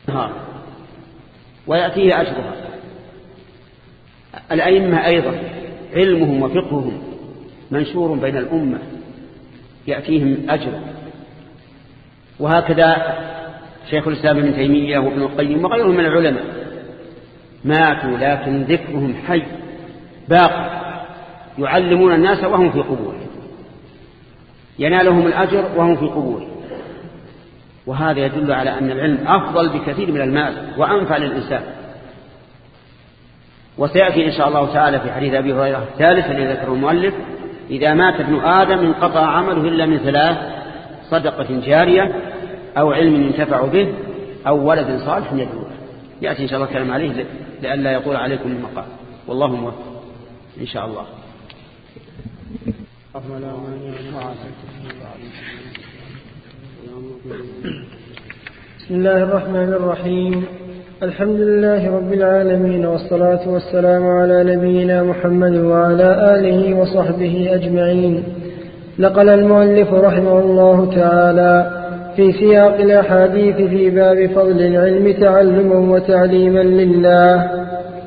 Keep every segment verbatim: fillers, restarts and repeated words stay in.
ويأتيه أجرها. الأئمة أيضا علمهم وفقههم منشور بين الأمة يأتيهم أجر. وهكذا شيخ الإسلام ابن تيمية وابن القيم وغيرهم من العلماء ماتوا لكن ذكرهم حي باق، يعلمون الناس وهم في قبورهم، ينالهم الأجر وهم في قبورهم. وهذا يدل على أن العلم أفضل بكثير من المال وأنفع للإنسان. وسيأتي إن شاء الله تعالى في حديث أبي هريرة ثالثا الذي ذكره المؤلف: إذا مات ابن آدم انقطع عمله إلا من ثلاث: صدقة جارية أو علم ينتفع به أو ولد صالح يدعو له. يأتي إن شاء الله كلام عليه لئلا يطول عليكم المقام، والله موفق إن شاء الله. بسم الله الرحمن الرحيم. الحمد لله رب العالمين، والصلاة والسلام على نبينا محمد وعلى آله وصحبه أجمعين. نقل المؤلف رحمه الله تعالى في سياق الأحاديث في باب فضل العلم تعلما وتعليما لله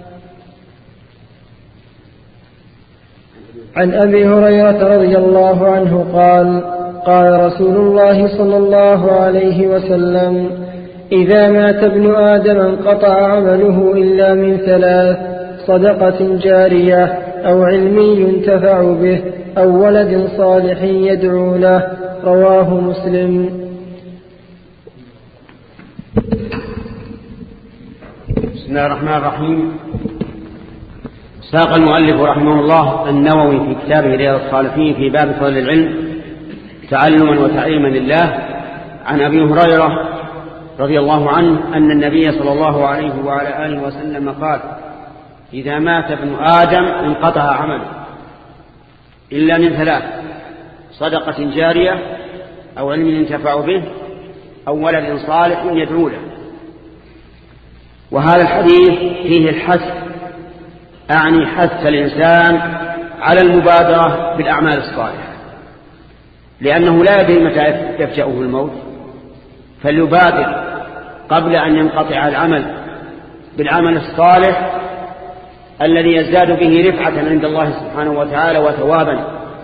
عن أبي هريرة رضي الله عنه قال: قال رسول الله صلى الله عليه وسلم: إذا مات ابن آدم انقطع عمله إلا من ثلاث: صدقة جارية أو علم ينتفع به أو ولد صالح يدعو له. رواه مسلم. بسم الله الرحمن الرحيم. ساق المؤلف رحمه الله النووي في كتابه رياض الصالحين في باب فضل العلم تعلما وتعليما لله عن أبي هريرة رضي الله عنه أن النبي صلى الله عليه وعلى آله وسلم قال: إذا مات ابن آدم انقطع عمله إلا من ثلاث: صدقة جارية أو علم ينتفع به أو ولد صالح يدعو له. وهذا الحديث فيه الحث، أعني حث الإنسان على المبادرة بالأعمال الصالحة، لأنه لا يدري متى يفجأه الموت، فليبادر قبل أن ينقطع العمل بالعمل الصالح الذي يزداد به رفعة عند الله سبحانه وتعالى وثوابا.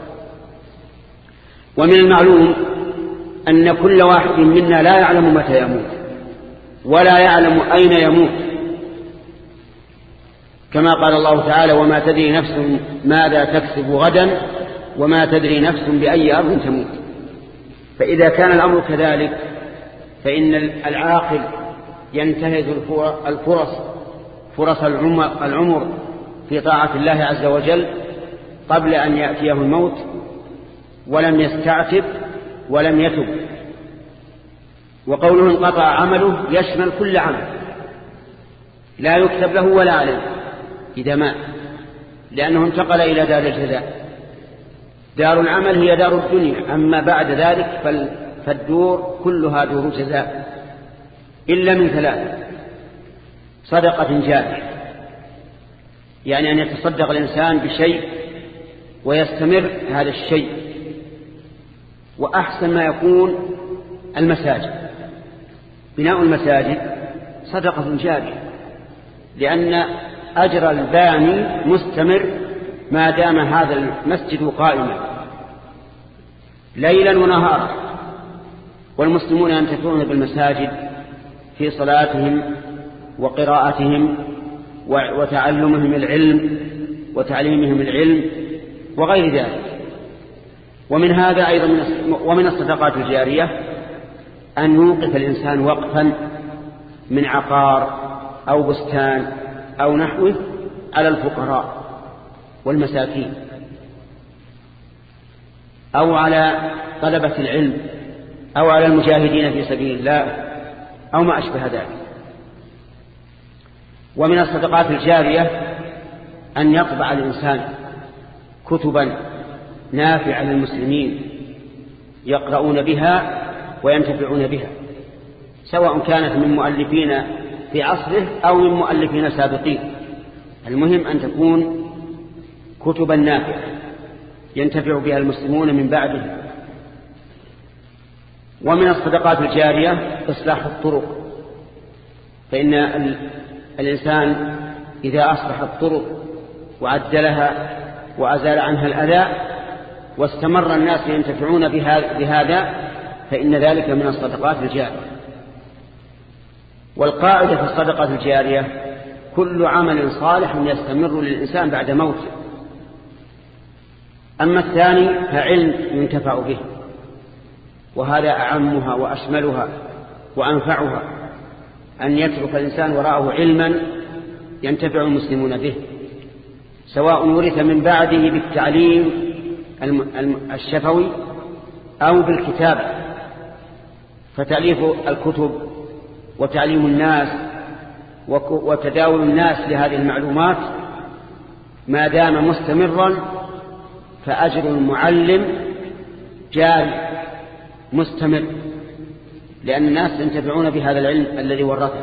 ومن المعلوم أن كل واحد منا لا يعلم متى يموت ولا يعلم أين يموت، كما قال الله تعالى: وما تدري نفس ماذا تكسب غدا وما تدري نفس بأي أرض تموت. فإذا كان الأمر كذلك فإن العاقل ينتهز الفرص فرص العمر في طاعة الله عز وجل قبل أن يأتيه الموت، ولم يستعتب ولم يتب. وقوله انقطع عمله يشمل كل عمل لا يكتب له ولا عليه إذا مات، لأنه انتقل إلى دار الجزاء. دار العمل هي دار الدنيا، أما بعد ذلك فالدور كلها دور جزاء إلا من ثلاثة: صدقة جارية، يعني أن يتصدق الإنسان بشيء ويستمر هذا الشيء، وأحسن ما يكون المساجد. بناء المساجد صدقة جارية، لأن أجر الباني مستمر ما دام هذا المسجد قائما ليلا ونهارا، والمسلمون ينتفعون بالمساجد في صلاتهم وقراءتهم وتعلمهم العلم وتعليمهم العلم وغير ذلك. ومن هذا أيضا ومن الصدقات الجارية أن يوقف الإنسان وقفا من عقار أو بستان أو نحوه على الفقراء والمساكين أو على طلبة العلم أو على المجاهدين في سبيل الله أو ما أشبه ذلك. ومن الصدقات الجارية أن يطبع الإنسان كتبا نافعة للمسلمين يقرؤون بها وينتفعون بها، سواء كانت من مؤلفين في عصره أو من مؤلفين سابقين. المهم أن تكون كتبا نافعة ينتفع بها المسلمون من بعده. ومن الصدقات الجارية إصلاح الطرق فإن الإنسان إذا أصلح الطرق وعدلها وأزال عنها الأذى واستمر الناس ينتفعون بهذا فإن ذلك من الصدقات الجارية. والقاعدة في الصدقة الجارية كل عمل صالح يستمر للإنسان بعد موته. أما الثاني فعلم ينتفع به، وهذا أعمها وأشملها وأنفعها، أن يترك الإنسان وراءه علما ينتفع المسلمون به، سواء ورث من بعده بالتعليم الشفوي أو بالكتابة، فتأليف الكتب وتعليم الناس وتداول الناس لهذه المعلومات ما دام مستمرا فأجر المعلم جاري مستمر، لأن الناس ينتفعون بهذا العلم الذي ورثه.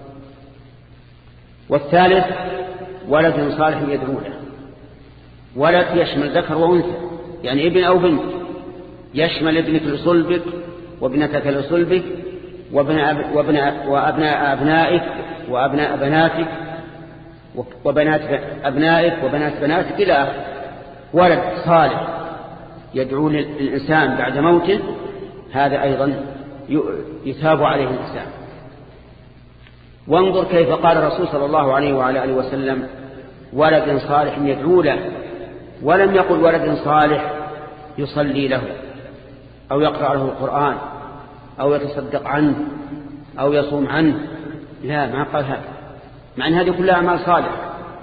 والثالث ولد صالح يدعو له. ولد يشمل ذكر وأنثى، يعني ابن أو بنت، يشمل ابنك لصلبك وابنتك لصلبك وابناء وأبناء أبنائك وأبناء بناتك وبنات أبنائك وبنات بناتك إلى آخره. ولد صالح يدعو للإنسان بعد موته، هذا أيضا يثاب عليه الإنسان. وانظر كيف قال الرسول صلى الله عليه وعلى آله وسلم ولد صالح يدعو له، ولم يقل ولد صالح يصلي له أو يقرأ له القرآن أو يتصدق عنه أو يصوم عنه، لا، ما قال هذا، مع أن هذه كلها أعمال صالحة،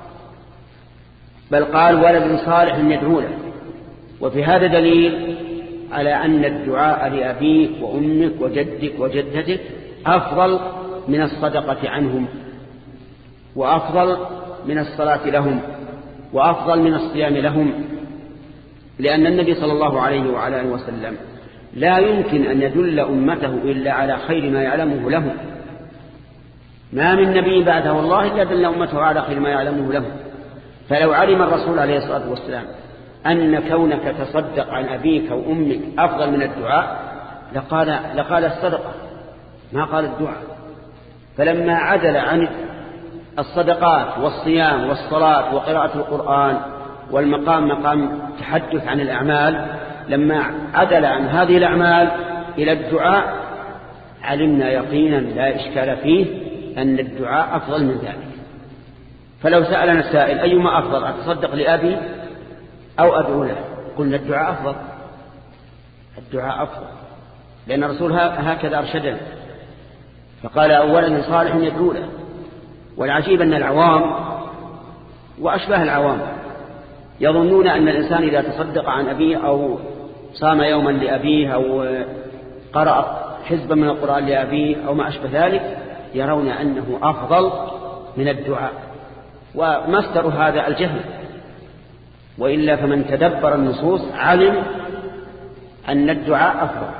بل قال ولد صالح يدعو له. وفي هذا دليل على أن الدعاء لأبيك وأمك وجدك وجدتك أفضل من الصدقة عنهم، وأفضل من الصلاة لهم، وأفضل من الصيام لهم، لأن النبي صلى الله عليه وعلى آله وسلم لا يمكن أن يدل أمته إلا على خير ما يعلمه لهم. ما من نبي بعده الله إلا دل أمته على خير ما يعلمه لهم. فلو علم الرسول عليه الصلاة والسلام أن كونك تصدق عن أبيك وأمك أفضل من الدعاء لقال, لقال الصدقة، ما قال الدعاء. فلما عدل عن الصدقات والصيام والصلاة وقراءة القرآن والمقام مقام تحدث عن الأعمال، لما عدل عن هذه الأعمال إلى الدعاء علمنا يقينا لا إشكال فيه أن الدعاء أفضل من ذلك. فلو سألنا السائل أيما أفضل، أتصدق لأبي أو أدعو له؟ قلنا الدعاء أفضل. الدعاء أفضل لأن الرسول هكذا أرشدنا، فقال أولا صالح يدعو له. والعجيب أن العوام وأشباه العوام يظنون أن الإنسان إذا تصدق عن أبيه أو صام يوما لأبيه أو قرأ حزبا من القرآن لأبيه أو ما أشبه ذلك يرون أنه أفضل من الدعاء، ومصدر هذا الجهل. وإلا فمن تدبر النصوص علم أن الدعاء أفضل.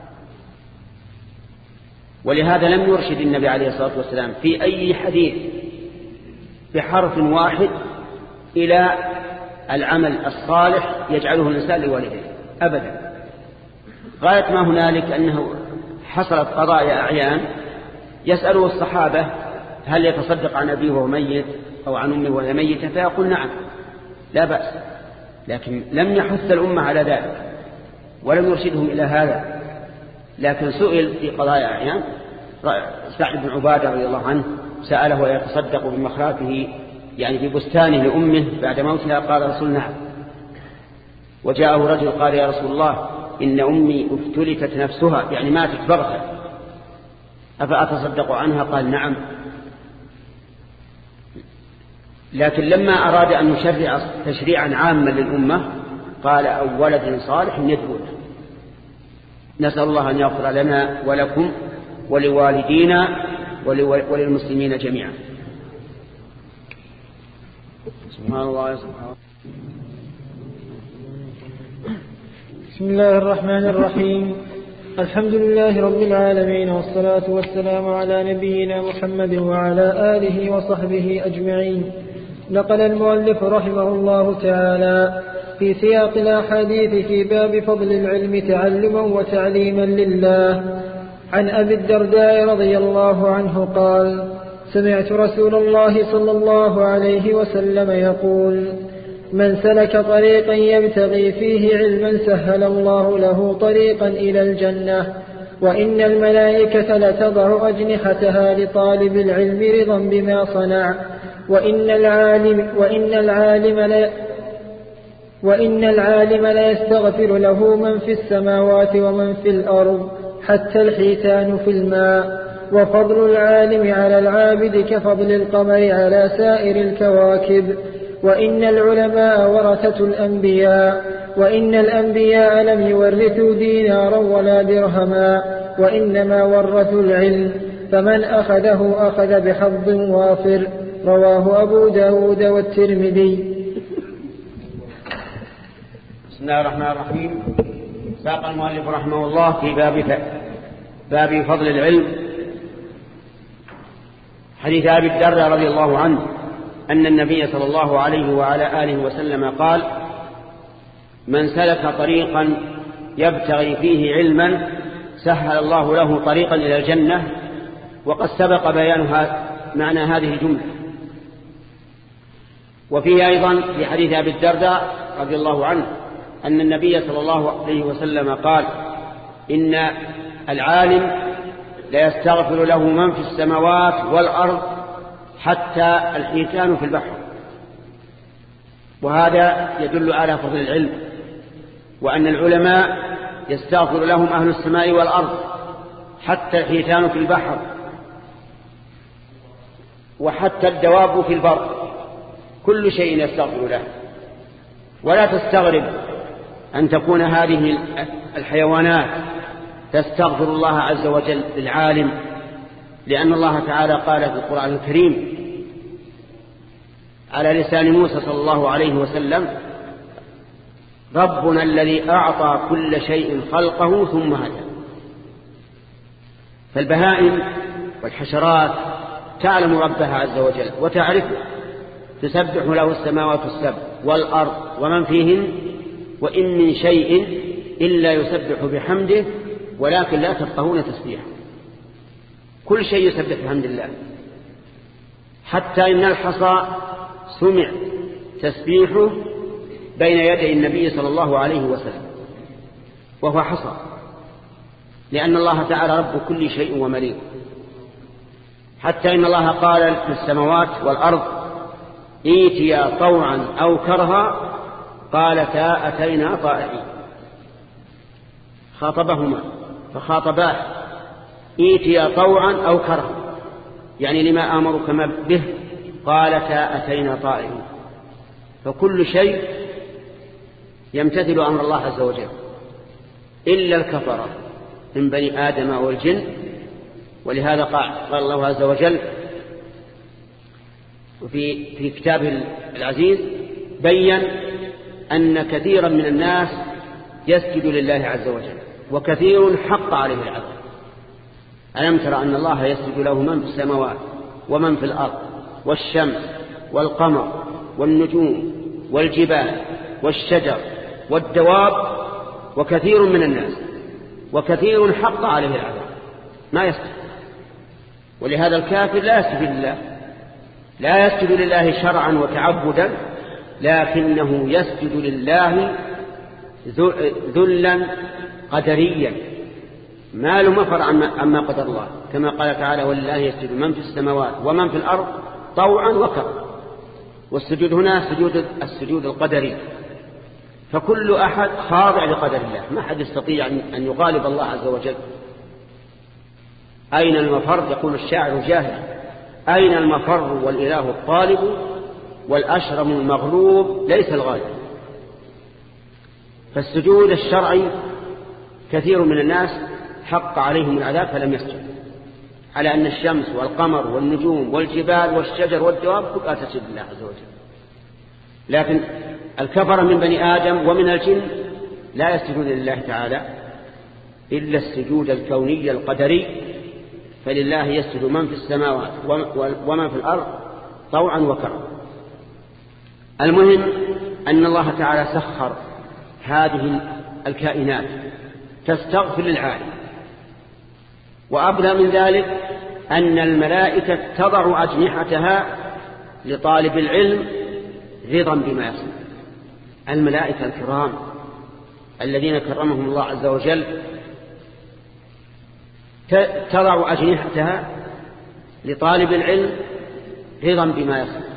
ولهذا لم يرشد النبي عليه الصلاة والسلام في أي حديث بحرف واحد إلى العمل الصالح يجعله الإنسان لوالديه أبدا. غاية ما هنالك أنه حصلت قضايا أعيان يسأله الصحابة هل يتصدق عن أبيه وهو ميت أو عن أمه وهي ميتة، فيقول نعم لا بأس، لكن لم يحث الأمة على ذلك ولم يرشدهم إلى هذا. لكن سئل في قضايا أعيان، سعد بن عبادة رضي الله عنه سأله ويتصدق بمخراته يعني في بستانه لأمه بعد موتها، قال رسول نعم. وجاءه رجل قال يا رسول الله إن أمي افتلتت نفسها، يعني ماتت بغتة، أفأتصدق عنها؟ قال نعم. لكن لما أراد أن يشرع تشريعا عاما للأمة قال أو ولد صالح يدعو له. نسأل الله أن يغفر لنا ولكم ولوالدينا وللمسلمين جميعا. سبحان الله سبحان الله. بسم الله الرحمن الرحيم. الحمد لله رب العالمين، والصلاة والسلام على نبينا محمد وعلى آله وصحبه أجمعين. نقل المؤلف رحمه الله تعالى في سياق الأحاديث في باب فضل العلم تعلما وتعليما لله عن أبي الدرداء رضي الله عنه قال سمعت رسول الله صلى الله عليه وسلم يقول: من سلك طريقا يبتغي فيه علما سهل الله له طريقا إلى الجنة، وإن الملائكة لتضع أجنحتها لطالب العلم رضا بما صنع، وإن العالم, وإن العالم لا وإن العالم لا يستغفر له من في السماوات ومن في الأرض حتى الحيتان في الماء، وفضل العالم على العابد كفضل القمر على سائر الكواكب، وإن العلماء ورثة الأنبياء، وإن الأنبياء لم يورثوا دينارا ولا درهما، وإنما ورثوا العلم، فمن أخذه أخذ بحظ وافر. رواه أبو داود والترمذي. بسم الله الرحمن الرحيم. ساق المؤلف رحمه الله في باب باب فضل العلم حديث أبي الدرداء رضي الله عنه أن النبي صلى الله عليه وعلى آله وسلم قال: من سلك طريقا يبتغي فيه علما سهل الله له طريقا إلى الجنة. وقد سبق بيان معنى هذه الجملة. وفيه أيضا في حديث أبي الدرداء رضي الله عنه أن النبي صلى الله عليه وسلم قال: إن العالم لا يستغفر له من في السماوات والأرض حتى الحيتان في البحر. وهذا يدل على فضل العلم، وأن العلماء يستغفر لهم أهل السماء والأرض حتى الحيتان في البحر، وحتى الدواب في البر، كل شيء يستغفر له. ولا تستغرب أن تكون هذه الحيوانات تستغفر الله عز وجل للعالم، لأن الله تعالى قال في القرآن الكريم على لسان موسى صلى الله عليه وسلم: ربنا الذي أعطى كل شيء خلقه ثم هدى. فالبهائم والحشرات تعلم ربها عز وجل وتعرفه، تسبح له السماوات السبع والأرض ومن فيهن، وإن من شيء إلا يسبح بحمده ولكن لا تفقهون تسبيحه. كل شيء يسبح بحمد الله، حتى إن الحصى سمع تسبيحه بين يدي النبي صلى الله عليه وسلم وهو حصى، لأن الله تعالى رب كل شيء ومليك. حتى إن الله قال في السماوات والأرض: ائتيا طوعا أو كرها قالتا أتينا طائعين. خاطبهما فخاطباه: ائتيا طوعا أو كرها، يعني لما آمركما به، قالتا أتينا طائعين. فكل شيء يمتثل أمر الله عز وجل إلا الكفرة من بني آدم والجن. ولهذا قال الله عز وجل وفي في كتابه العزيز بيّن أن كثيرا من الناس يسجد لله عز وجل وكثير حق عليه العذاب. ألم ترى أن الله يسجد له من في السماوات ومن في الأرض والشمس والقمر والنجوم والجبال والشجر والدواب، وكثير من الناس وكثير حق عليه العذاب ما يسجد. ولهذا الكافر لا يسجد لله، لا يسجد لله شرعا وتعبدا، لكنه يسجد لله ذلا قدريا، ما له مفر عما قدر الله، كما قال تعالى: ولله يسجد من في السماوات ومن في الأرض طوعا وكرها. والسجود هنا سجود السجود القدري، فكل أحد خاضع لقدر الله، ما أحد يستطيع أن يغالب الله عز وجل. أين المفر؟ يقول الشاعر جاهل: أين المفر والإله الطالب والأشرم المغلوب ليس الغالب. فالسجود الشرعي كثير من الناس حق عليهم العذاب فلم يسجد، على أن الشمس والقمر والنجوم والجبال والشجر والدواب كلها تسجد لله عز وجل. لكن الكفر من بني آدم ومن الجن لا يسجدون لله تعالى إلا السجود الكوني القدري، فلله يسجد من في السماوات ومن في الأرض طوعا وكرها. المهم أن الله تعالى سخر هذه الكائنات تستغفر للعالم، وأبلغ من ذلك أن الملائكة تضع أجنحتها لطالب العلم رضا بما يصنع. الملائكة الكرام الذين كرمهم الله عز وجل تضع أجنحتها لطالب العلم رضا بما يصنع.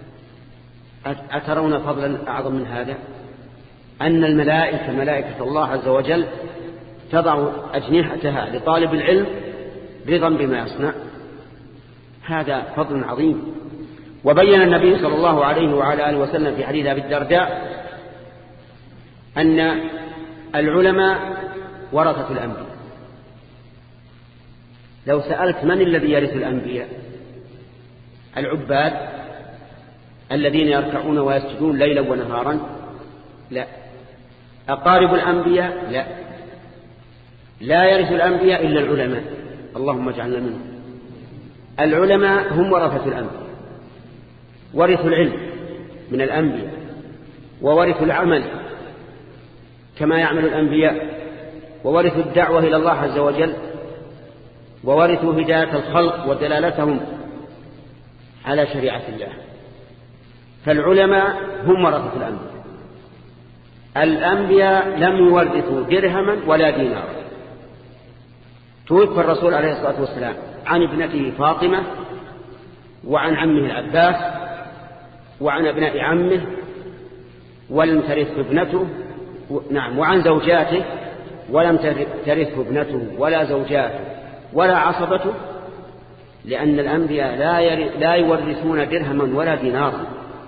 أترون فضلا أعظم من هذا؟ أن الملائكة ملائكة الله عز وجل تضع أجنحتها لطالب العلم رضا بما يصنع. هذا فضل عظيم. وبين النبي صلى الله عليه وعلى آله وسلم في حديث أبي الدرداء أن العلماء ورثة الأنبياء. لو سألت من الذي يرث الأنبياء؟ العباد الذين يركعون ويسجدون ليلا ونهارا؟ لا. أقارب الأنبياء؟ لا. لا يرث الأنبياء إلا العلماء، اللهم اجعلنا منهم. العلماء هم ورثة الأنبياء، ورثوا العلم من الأنبياء وورثوا العمل كما يعمل الأنبياء، وورثوا الدعوة إلى الله عز وجل، وورثوا هداية الخلق ودلالتهم على شريعة الله. فالعلماء هم ورثة الأنبياء. الأنبياء لم يورثوا درهما ولا دينارا. توفى الرسول عليه الصلاة والسلام عن ابنته فاطمة وعن عمه العباس وعن ابناء عمه ولم ترثه ابنته، نعم، وعن زوجاته ولم ترثه ابنته ولا زوجاته ولا عصبته، لأن الأنبياء لا يورثون درهما ولا دينارا.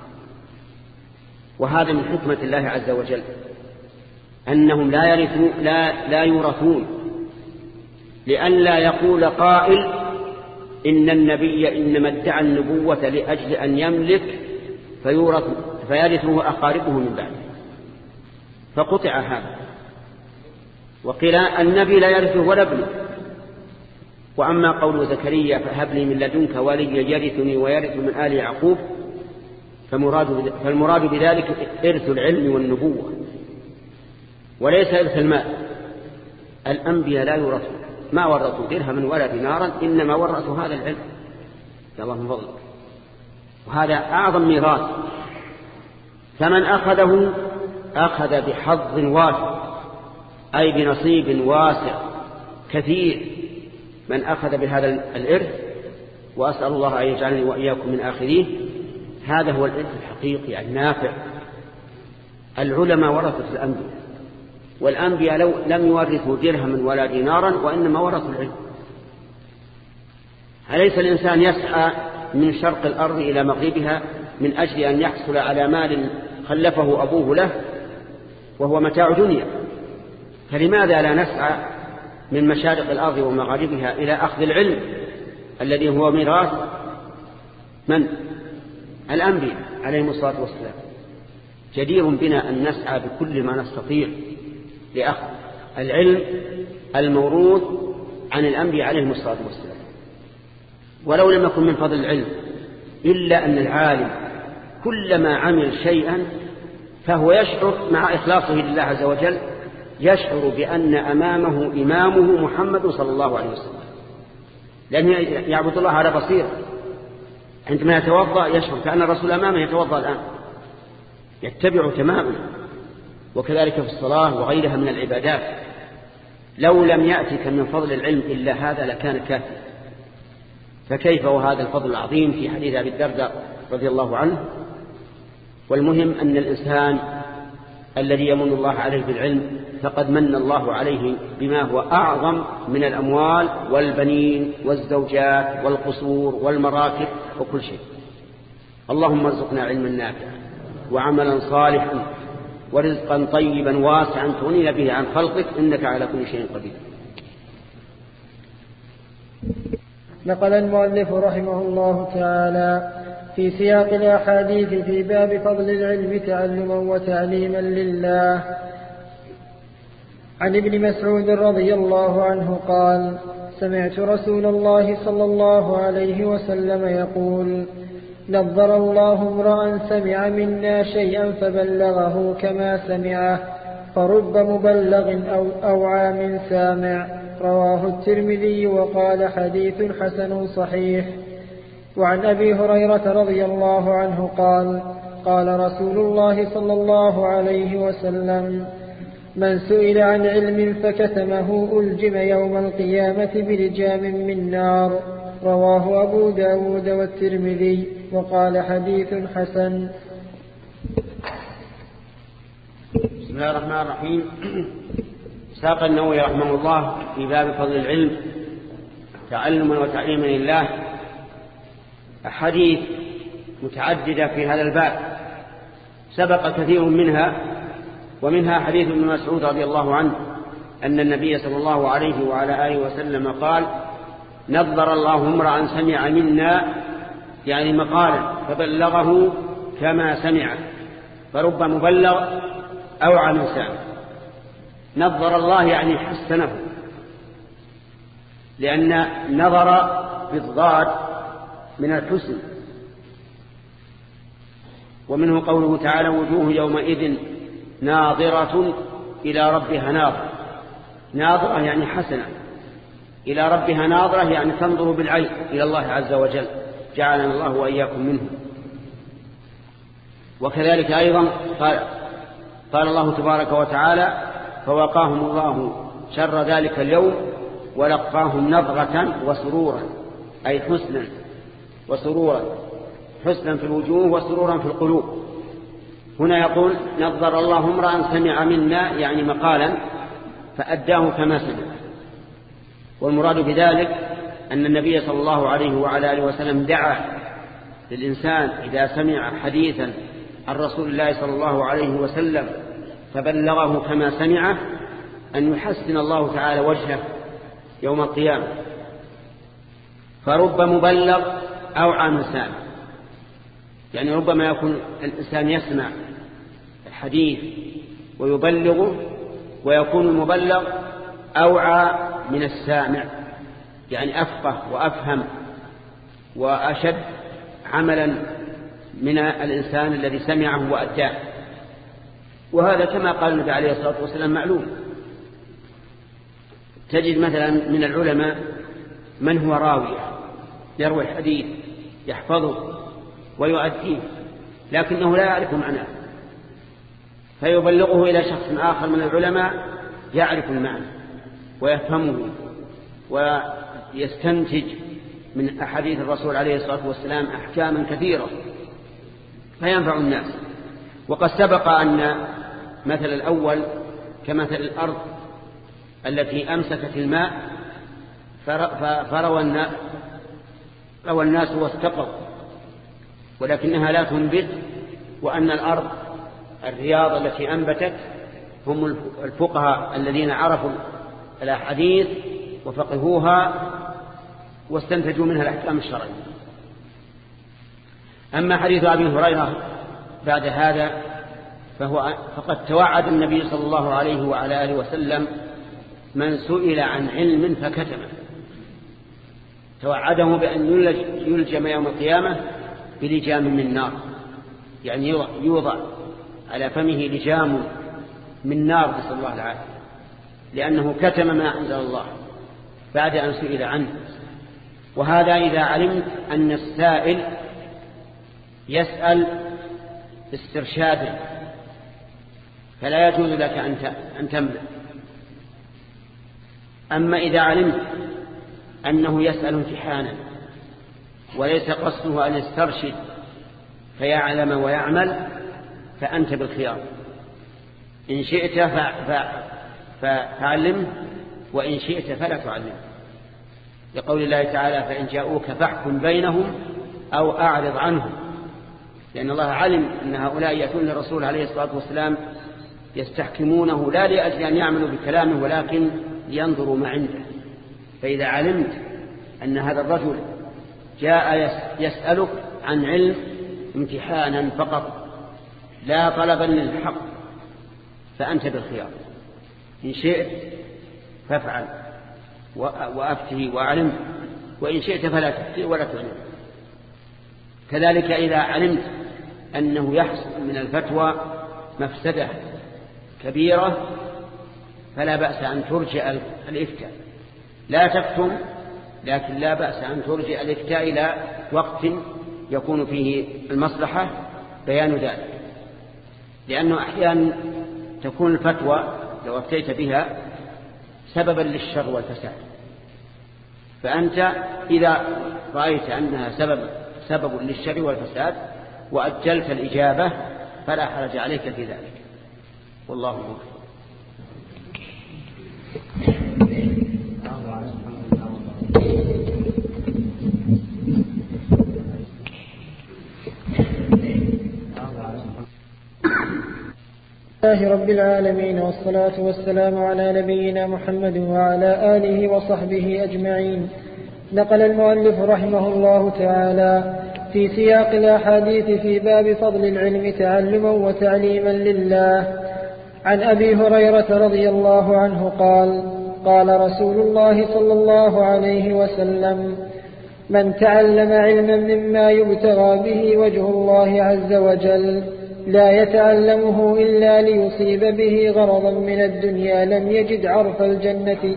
وهذا من حكمة الله عز وجل أنهم لا يرثون لا لا يورثون، لئلا يقول قائل إن النبي إنما ادعى النبوة لأجل أن يملك فيورث فيرثه أقاربه من بعده، فقطع هذا. وقيل النبي لا يرثه ولا ابنه. وأما قول زكريا فهب لي من لدنك وليا يرثني ويرث من آل يعقوب فمراد فالمراد بذلك إرث العلم والنبوة وليس إرث المال. الأنبياء لا يورثون، ما ورثوا درهما ولا دينارا، إنما ورثوا هذا العلم. يا الله من فضلك. وهذا أعظم ميراث، فمن أخذه أخذ بحظ واسع، أي بنصيب واسع كثير من أخذ بهذا الإرث. وأسأل الله أن يجعلني وإياكم من آخذيه. هذا هو الإرث الحقيقي النافع. العلماء ورثة الأنبياء، والأنبياء لو لم يورثوا درهما ولا دينارا وإنما ورثوا العلم. أليس الإنسان يسعى من شرق الأرض إلى مغربها من أجل أن يحصل على مال خلفه أبوه له وهو متاع دنيا؟ فلماذا لا نسعى من مشارق الأرض ومغاربها إلى أخذ العلم الذي هو ميراث من؟ الأنبياء عليهم الصلاة والسلام. جدير بنا أن نسعى بكل ما نستطيع لأخذ العلم الموروث عن الأنبياء عليهم الصلاة والسلام. ولو لم يكن من فضل العلم إلا أن العالم كلما عمل شيئا فهو يشعر مع إخلاصه لله عز وجل، يشعر بأن أمامه إمامه محمد صلى الله عليه وسلم، لأنه يعبد الله على بصيرة. عندما يتوضأ يشعر كأن الرسول أمامه يتوضأ الآن، يتبع تماما. وكذلك في الصلاة وغيرها من العبادات. لو لم يأتك من فضل العلم إلا هذا لكان كافيا، فكيف وهذا الفضل العظيم في حديث أبي الدرداء رضي الله عنه. والمهم أن الإنسان الذي يمن الله عليه بالعلم فقد من الله عليه بما هو أعظم من الأموال والبنين والزوجات والقصور والمراكب وكل شيء. اللهم ارزقنا علما نافعا وعملا صالحا ورزقا طيبا واسعا تغنينا به عن خلقك، إنك على كل شيء قدير. نقل المؤلف رحمه الله تعالى في سياق الأحاديث في باب فضل العلم تعلما وتعليما لله عن ابن مسعود رضي الله عنه قال: سمعت رسول الله صلى الله عليه وسلم يقول: نظر الله امرأ سمع منا شيئا فبلغه كما سمعه، فرب مبلغ أو أوعى من سامع. رواه الترمذي وقال حديث حسن صحيح. وعن أبي هريرة رضي الله عنه قال قال رسول الله صلى الله عليه وسلم: من سئل عن علم فكتمه ألجم يوم القيامة بلجام من نار. رواه أبو داود والترمذي وقال حديث حسن. بسم الله الرحمن الرحيم. ساق النووي رحمه الله في باب فضل العلم تعلما وتعليما لله أحاديث متعددة في هذا الباب، سبق كثير منها، ومنها حديث ابن مسعود رضي الله عنه أن النبي صلى الله عليه وعلى آله وسلم قال: نظر الله امرأ سمع منا، يعني مقالا فبلغه كما سمع، فرب مبلغ أوعى من سامع. نظر الله يعني حسنه، لأن نظر بالضاد من الحسن. ومنه قوله تعالى: وجوه يومئذ ناظرة إلى ربها ناظرة. ناظرة يعني حسنة، إلى ربها ناظرة يعني تنظر بالعين إلى الله عز وجل، جعلنا الله وإياكم منه. وكذلك أيضا قال, قال الله تبارك وتعالى: فوقاهم الله شر ذلك اليوم ولقاهم نظرة وسرورا، أي حسنا وسرورا، حسنا في الوجوه وسرورا في القلوب. هنا يقول: نظر الله امرأ سمع منا، يعني مقالا فأداه كما سمع. والمراد بذلك أن النبي صلى الله عليه وعلى آله وسلم دعا للإنسان إذا سمع حديثا عن رسول الله صلى الله عليه وسلم فبلغه كما سمعه أن يحسن الله تعالى وجهه يوم القيامة. فرب مبلغ أوعى من سامع، يعني ربما يكون الإنسان يسمع الحديث ويبلغه، ويكون المبلغ أوعى من السامع، يعني أفقه وأفهم وأشد عملا من الإنسان الذي سمعه وأداه. وهذا كما قال النبي عليه الصلاة والسلام معلوم. تجد مثلا من العلماء من هو راوي يروي الحديث يحفظه ويؤديه، لكنه لا يعرف معناه، فيبلغه إلى شخص آخر من العلماء يعرف المعنى ويفهمه ويستنتج من أحاديث الرسول عليه الصلاة والسلام أحكاما كثيرة فينفع الناس. وقد سبق أن مثل الأول كمثل الأرض التي أمسكت الماء فروى الناس, روى الناس واستقوا، ولكنها لا تنبت، وأن الأرض الرياض التي أنبتت هم الفقهاء الذين عرفوا الأحاديث وفقهوها واستنتجوا منها الأحكام الشرعية. أما حديث أبي هريرة بعد هذا فهو فقد توعد النبي صلى الله عليه وعلى آله وسلم من سئل عن علم فكتمه، توعده بأن يلجم يوم القيامة بلجام من نار، يعني يوضع على فمه لجام من نار نسأل الله العافية، لأنه كتم ما أنزل الله بعد أن سئل عنه. وهذا إذا علمت أن السائل يسأل استرشادا، فلا يجوز لك أن تمنع. أما إذا علمت أنه يسأل امتحانا وليس قصده أن يسترشد فيعلم ويعمل فأنت بالخيار، إن شئت فعلمه وإن شئت فلا تعلمه، لقول الله تعالى: فإن جاءوك فاحكم بينهم أو أعرض عنهم، لأن الله علم أن هؤلاء يأتون للرسول عليه الصلاة والسلام يستحكمونه لا لأجل أن يعملوا بكلامه ولكن لينظروا ما عنده. فإذا علمت أن هذا الرجل جاء يسألك عن علم امتحانا فقط لا طلبا للحق فأنت بالخيار، إن شئت فافعل وأفتي وأعلم، وإن شئت فلا تفتي ولا تعلم. كذلك إذا علمت أنه يحصل من الفتوى مفسدة كبيرة فلا بأس أن ترجع الإفتاء لا تكتم، لكن لا بأس أن ترجع الإفتاء إلى وقت يكون فيه المصلحة بيان ذلك، لأنه أحيانا تكون الفتوى لو أفتيت بها سببا للشر والفساد، فأنت إذا رأيت أنها سبب, سبب للشر والفساد وأجلت الإجابة فلا حرج عليك في ذلك، والله موفق. الله رب العالمين، والصلاة والسلام على نبينا محمد وعلى آله وصحبه أجمعين. نقل المؤلف رحمه الله تعالى في سياق الأحاديث في باب فضل العلم تعلما وتعليما لله عن أبي هريرة رضي الله عنه قال: قال رسول الله صلى الله عليه وسلم: من تعلم علما مما يبتغى به وجه الله عز وجل لا يتعلمه إلا ليصيب به غرضا من الدنيا لم يجد عرف الجنة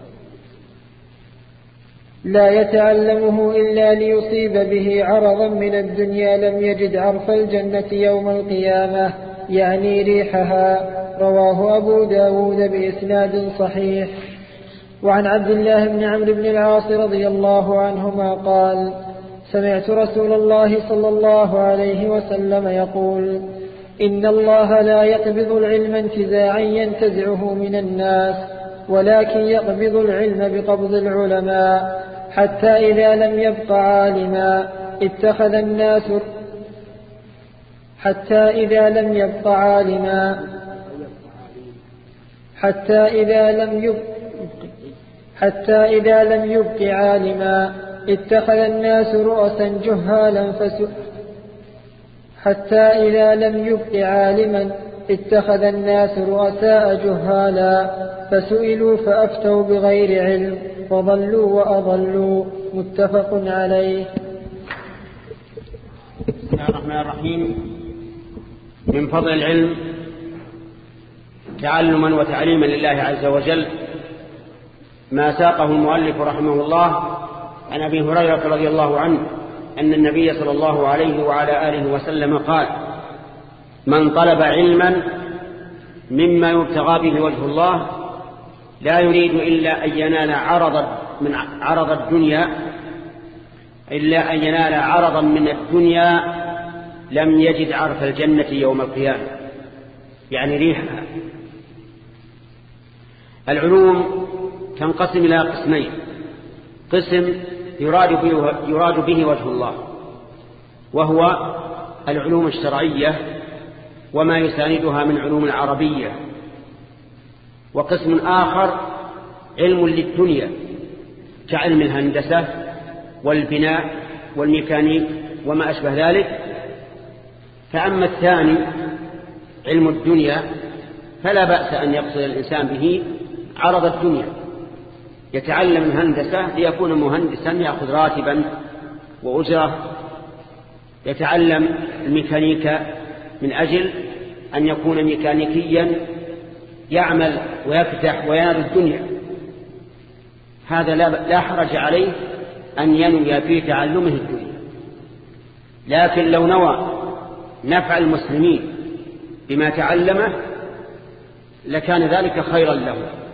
لا يتعلمه إلا ليصيب به عرضا من الدنيا لم يجد عرف الجنة يوم القيامة، يعني ريحها. رواه أبو داود بإسناد صحيح. وعن عبد الله بن عمرو بن العاص رضي الله عنهما قال: سمعت رسول الله صلى الله عليه وسلم يقول: إن الله لا يقبض العلم انتزاعا ينتزعه من الناس، ولكن يقبض العلم بقبض العلماء، حتى إذا لم يبق عالما اتخذ الناس حتى إذا لم يبق عالما حتى إذا لم يبق حتى إذا لم يبق عالما اتخذ الناس رؤسا جهالا فسئلوا حتى إذا لم يبق عالما اتخذ الناس رؤساء جهالا فسئلوا فأفتوا بغير علم فضلوا وأضلوا. متفق عليه. بسم الله الرحمن الرحيم. من فضل العلم تعلما وتعليما لله عز وجل ما ساقه المؤلف رحمه الله عن أبي هريرة رضي الله عنه أن النبي صلى الله عليه وعلى آله وسلم قال: من طلب علما مما يبتغى به وجه الله لا يريد إلا أن ينال عرض من عرض الدنيا إلا أن ينال عرضا من الدنيا لم يجد عرف الجنة يوم القيامة، يعني ريحها. العلوم تنقسم إلى قسمين: قسم يراد به, يراد به وجه الله وهو العلوم الشرعية وما يساندها من علوم العربية، وقسم آخر علم للدنيا كعلم الهندسة والبناء والميكانيك وما أشبه ذلك. فأما الثاني علم الدنيا فلا بأس أن يقصد الإنسان به عرض الدنيا، يتعلم الهندسة ليكون مهندسا يأخذ راتبا وأجرة، يتعلم الميكانيكا من أجل أن يكون ميكانيكيا يعمل ويفتح وينال الدنيا. هذا لا حرج عليه أن ينوي في تعلمه الدنيا، لكن لو نوى نفع المسلمين بما تعلمه لكان ذلك خيرا له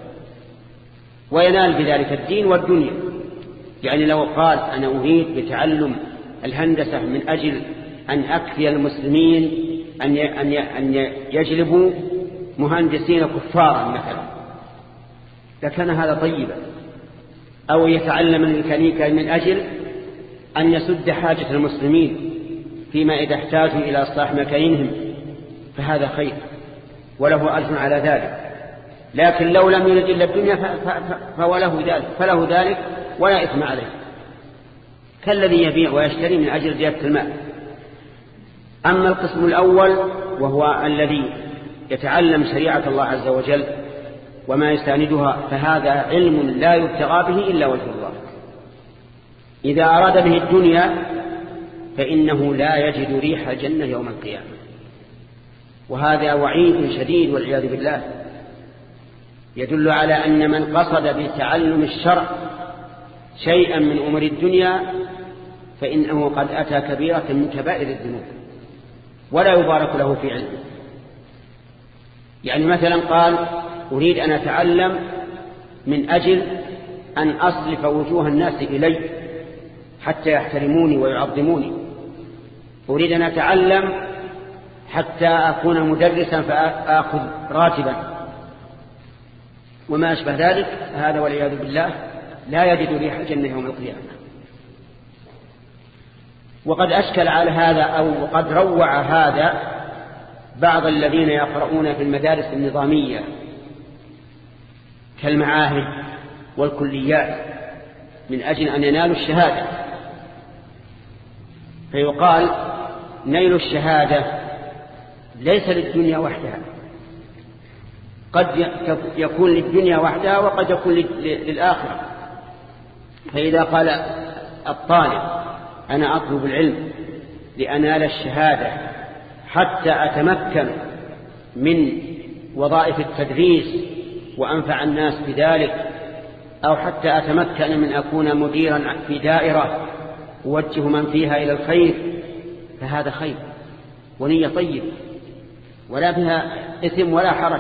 وينال بذلك الدين والدنيا. يعني لو قال: أنا أريد بتعلم الهندسة من أجل أن أكفي المسلمين أن يجلبوا مهندسين كفارا مثلا، لكان هذا طيبا. أو يتعلم الميكانيكا من أجل أن يسد حاجة المسلمين فيما إذا احتاجوا إلى إصلاح مكاينهم، فهذا خير وله أجر على ذلك. لكن لو لم يرد إلا الدنيا فهو له ذلك فله ذلك ولا إثم عليه، كالذي يبيع ويشتري من أجل زيادة المال. أما القسم الأول وهو الذي يتعلم شريعة الله عز وجل وما يستندها، فهذا علم لا يبتغى به إلا وجه الله. إذا أراد به الدنيا فإنه لا يجد ريح الجنة يوم القيامة، وهذا وعيد شديد والعياذ بالله، يدل على أن من قصد بتعلم الشرع شيئا من أمور الدنيا فإنه قد أتى كبيرة من كبائر الذنوب ولا يبارك له في علمه. يعني مثلا قال أريد أن أتعلم من أجل أن أصرف وجوه الناس إلي حتى يحترموني ويعظموني، أريد أن أتعلم حتى أكون مدرسا فأخذ راتبا وما أشبه ذلك، هذا والعياذ بالله لا يجد ريح الجنة يوم القيامة. وقد أشكل على هذا أو قد روع هذا بعض الذين يقرؤون في المدارس النظامية كالمعاهد والكليات من أجل أن ينالوا الشهادة، فيقال نيل الشهادة ليس للدنيا وحدها، قد يكون للدنيا وحدها وقد يكون للآخرة. فإذا قال الطالب أنا أطلب العلم لأنال الشهادة حتى أتمكن من وظائف التدريس وأنفع الناس بذلك، أو حتى أتمكن من أكون مديرا في دائرة أوجه من فيها إلى الخير، فهذا خير ونية طيبة ولا فيها إثم ولا حرج.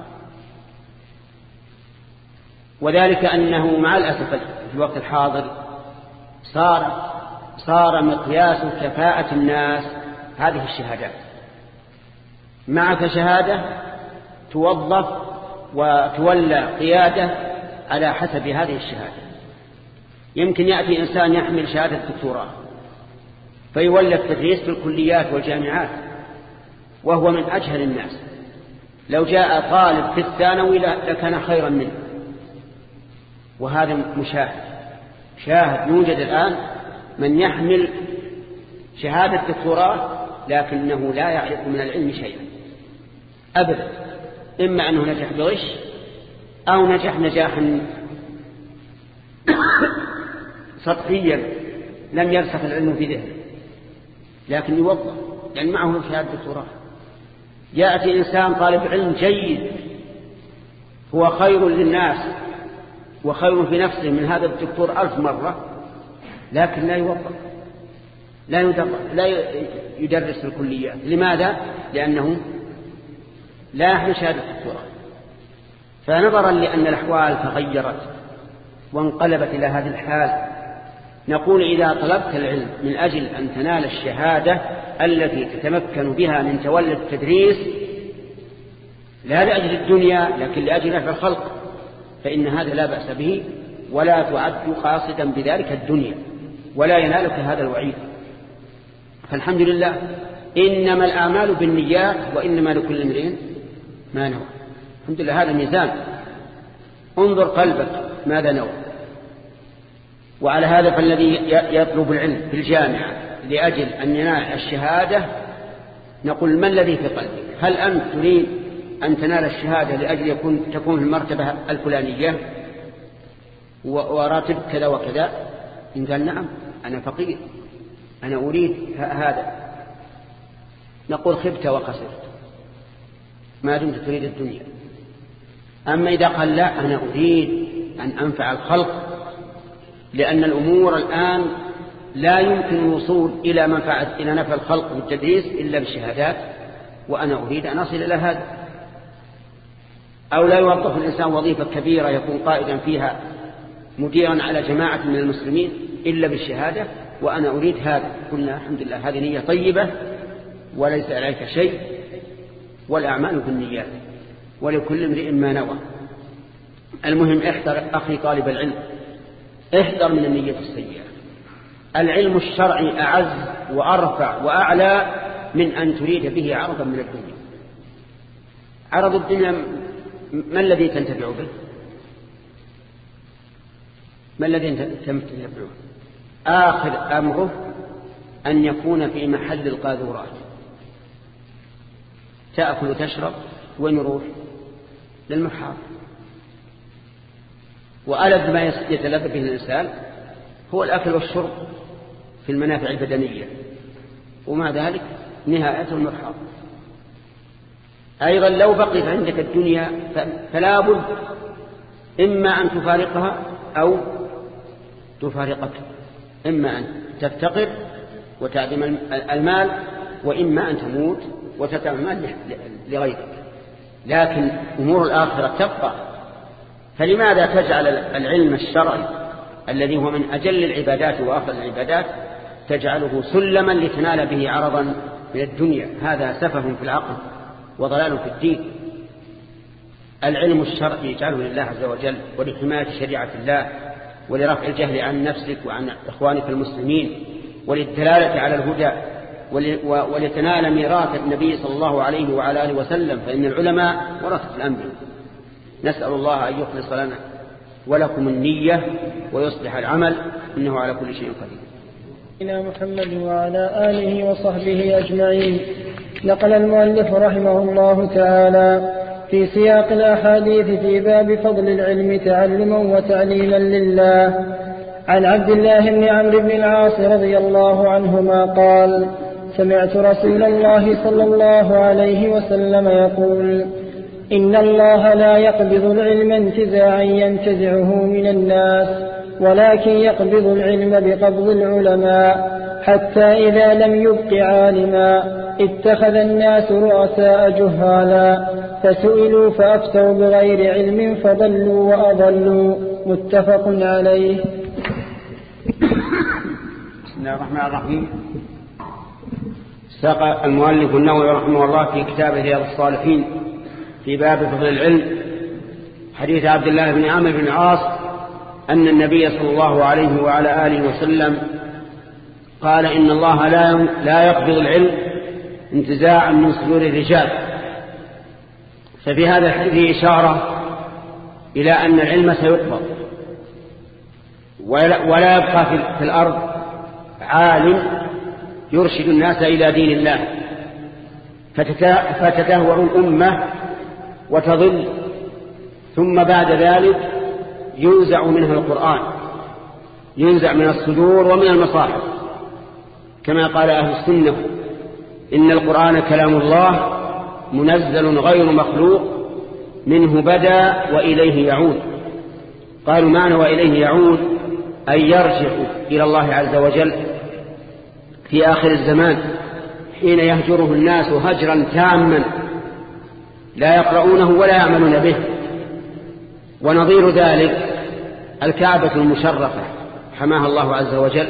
وذلك أنه مع الأسف في الوقت الحاضر صار صار مقياس كفاءة الناس هذه الشهادات. معك شهادة توظف وتولى قيادة على حسب هذه الشهادة. يمكن يأتي إنسان يحمل شهادة دكتوراه فيولى التدريس في الكليات والجامعات وهو من أجهل الناس، لو جاء طالب في الثانوي لكان خيرا منه. وهذا مشاهد شاهد يوجد الآن من يحمل شهادة دكتوراه لكنه لا يعرف من العلم شيئا أبدا، إما أنه نجح بغش أو نجح نجاحا سطحيا لم يرسخ العلم في ذهنه، لكن يوظف لأن معه شهادة دكتوراه. يأتي إنسان طالب علم جيد هو خير للناس وخير في نفسه من هذا الدكتور ألف مرة، لكن لا يوظف لا يدرس, لا يدرس في الكليات. لماذا؟ لأنه لا يحمل شهادة الدكتوراه. فنظرا لأن الأحوال تغيرت وانقلبت إلى هذه الحال، نقول إذا طلبت العلم من أجل أن تنال الشهادة التي تتمكن بها من تولي التدريس لا لأجل الدنيا لكن لأجل نفع الخلق، فإن هذا لا بأس به ولا تعد قاصدا بذلك الدنيا ولا ينالك هذا الوعيد. فالحمد لله إنما الأعمال بالنيات وإنما لكل امرئ ما نوى. الحمد لله هذا ميزان، انظر قلبك ماذا نوى. وعلى هذا فالذي يطلب العلم في الجامعة لأجل أن ينال الشهادة نقول ما الذي في قلبك؟ هل أنت تريد أن تنال الشهادة لأجل يكون تكون في المرتبة الفلانية وراتب كذا وكذا؟ إن قال نعم أنا فقير أنا أريد هذا، نقول خبت وخسرت ما دمت تريد الدنيا. أما إذا قال لا أنا أريد أن أنفع الخلق لأن الأمور الآن لا يمكن الوصول إلى منفعة إلى نفع الخلق بالتدريس إلا بالشهادات وأنا أريد أن أصل إلى هذا. أو لا يوظف الإنسان وظيفة كبيرة يكون قائدا فيها مديرا على جماعة من المسلمين إلا بالشهادة وأنا أريد هذا. قلنا الحمد لله هذه نية طيبة وليس عليك شيء، والأعمال بالنيات ولكل امرئ ما نوى. المهم احذر أخي طالب العلم، احذر من النية السيئة. العلم الشرعي أعز وأرفع وأعلى من أن تريد به عرضا من الدنيا. عرض الدنيا ما الذي تنتفع به؟ ما الذي تنتفع به؟ آخر أمره أن يكون في محل القاذورات، تأكل وتشرب وين يروح؟ للمحاضر. وألذ ما يتلذذ به الإنسان هو الأكل والشرب في المنافع البدنية، ومع ذلك نهايته المحاضر. أيضا لو بقيت عندك الدنيا فلا بد إما أن تفارقها أو تفارقك، إما أن تفتقر وتعدم المال، وإما أن تموت وتتعب المال لغيرك، لكن أمور الآخرة تبقى. فلماذا تجعل العلم الشرعي الذي هو من أجل العبادات وأفضل العبادات تجعله سلما لتنال به عرضا من الدنيا؟ هذا سفه في العقل وضلال في الدين. العلم الشرعي يجعله لله عز وجل ولحماية شريعة الله ولرفع الجهل عن نفسك وعن إخوانك المسلمين وللدلالة على الهدى ولتنال ميراث النبي صلى الله عليه وعلى آله وسلم، فإن العلماء ورثة الأنبياء. نسأل الله أن يخلص لنا ولكم النية ويصلح العمل، إنه على كل شيء قدير. إلى محمد وعلى آله وصحبه أجمعين. نقل المؤلف رحمه الله تعالى في سياق الأحاديث في باب فضل العلم تعلما وتعليما لله عن عبد الله بن عمرو بن العاص رضي الله عنهما قال: سمعت رسول الله صلى الله عليه وسلم يقول: إن الله لا يقبض العلم انتزاعا ينتزعه من الناس، ولكن يقبض العلم بقبض العلماء، حتى إذا لم يبق عالما اتخذ الناس رؤساء جهالا فسئلوا فأفتوا بغير علم فضلوا وأضلوا. متفق عليه. بسم الله الرحمن الرحيم. ساق المؤلف النووي رحمه الله في كتابه رياض الصالحين في باب فضل العلم حديث عبد الله بن عمرو بن العاص أن النبي صلى الله عليه وعلى آله وسلم قال: إن الله لا لا يقبض العلم انتزاعا من صدور الرجال. ففي هذا الحديث إشارة إلى أن العلم سيقبض، ولا يبقى في الأرض عالم يرشد الناس إلى دين الله، فتتهور الأمة وتضل، ثم بعد ذلك ينزع منها القرآن، ينزع من الصدور ومن المصاحف، كما قال أهل السنة: إن القرآن كلام الله منزل غير مخلوق، منه بدأ وإليه يعود. قالوا معنى وإليه يعود أن يرجع إلى الله عز وجل في آخر الزمان حين يهجره الناس هجرا تاما لا يقرؤونه ولا يعملون به. ونظير ذلك الكعبة المشرفة حماها الله عز وجل،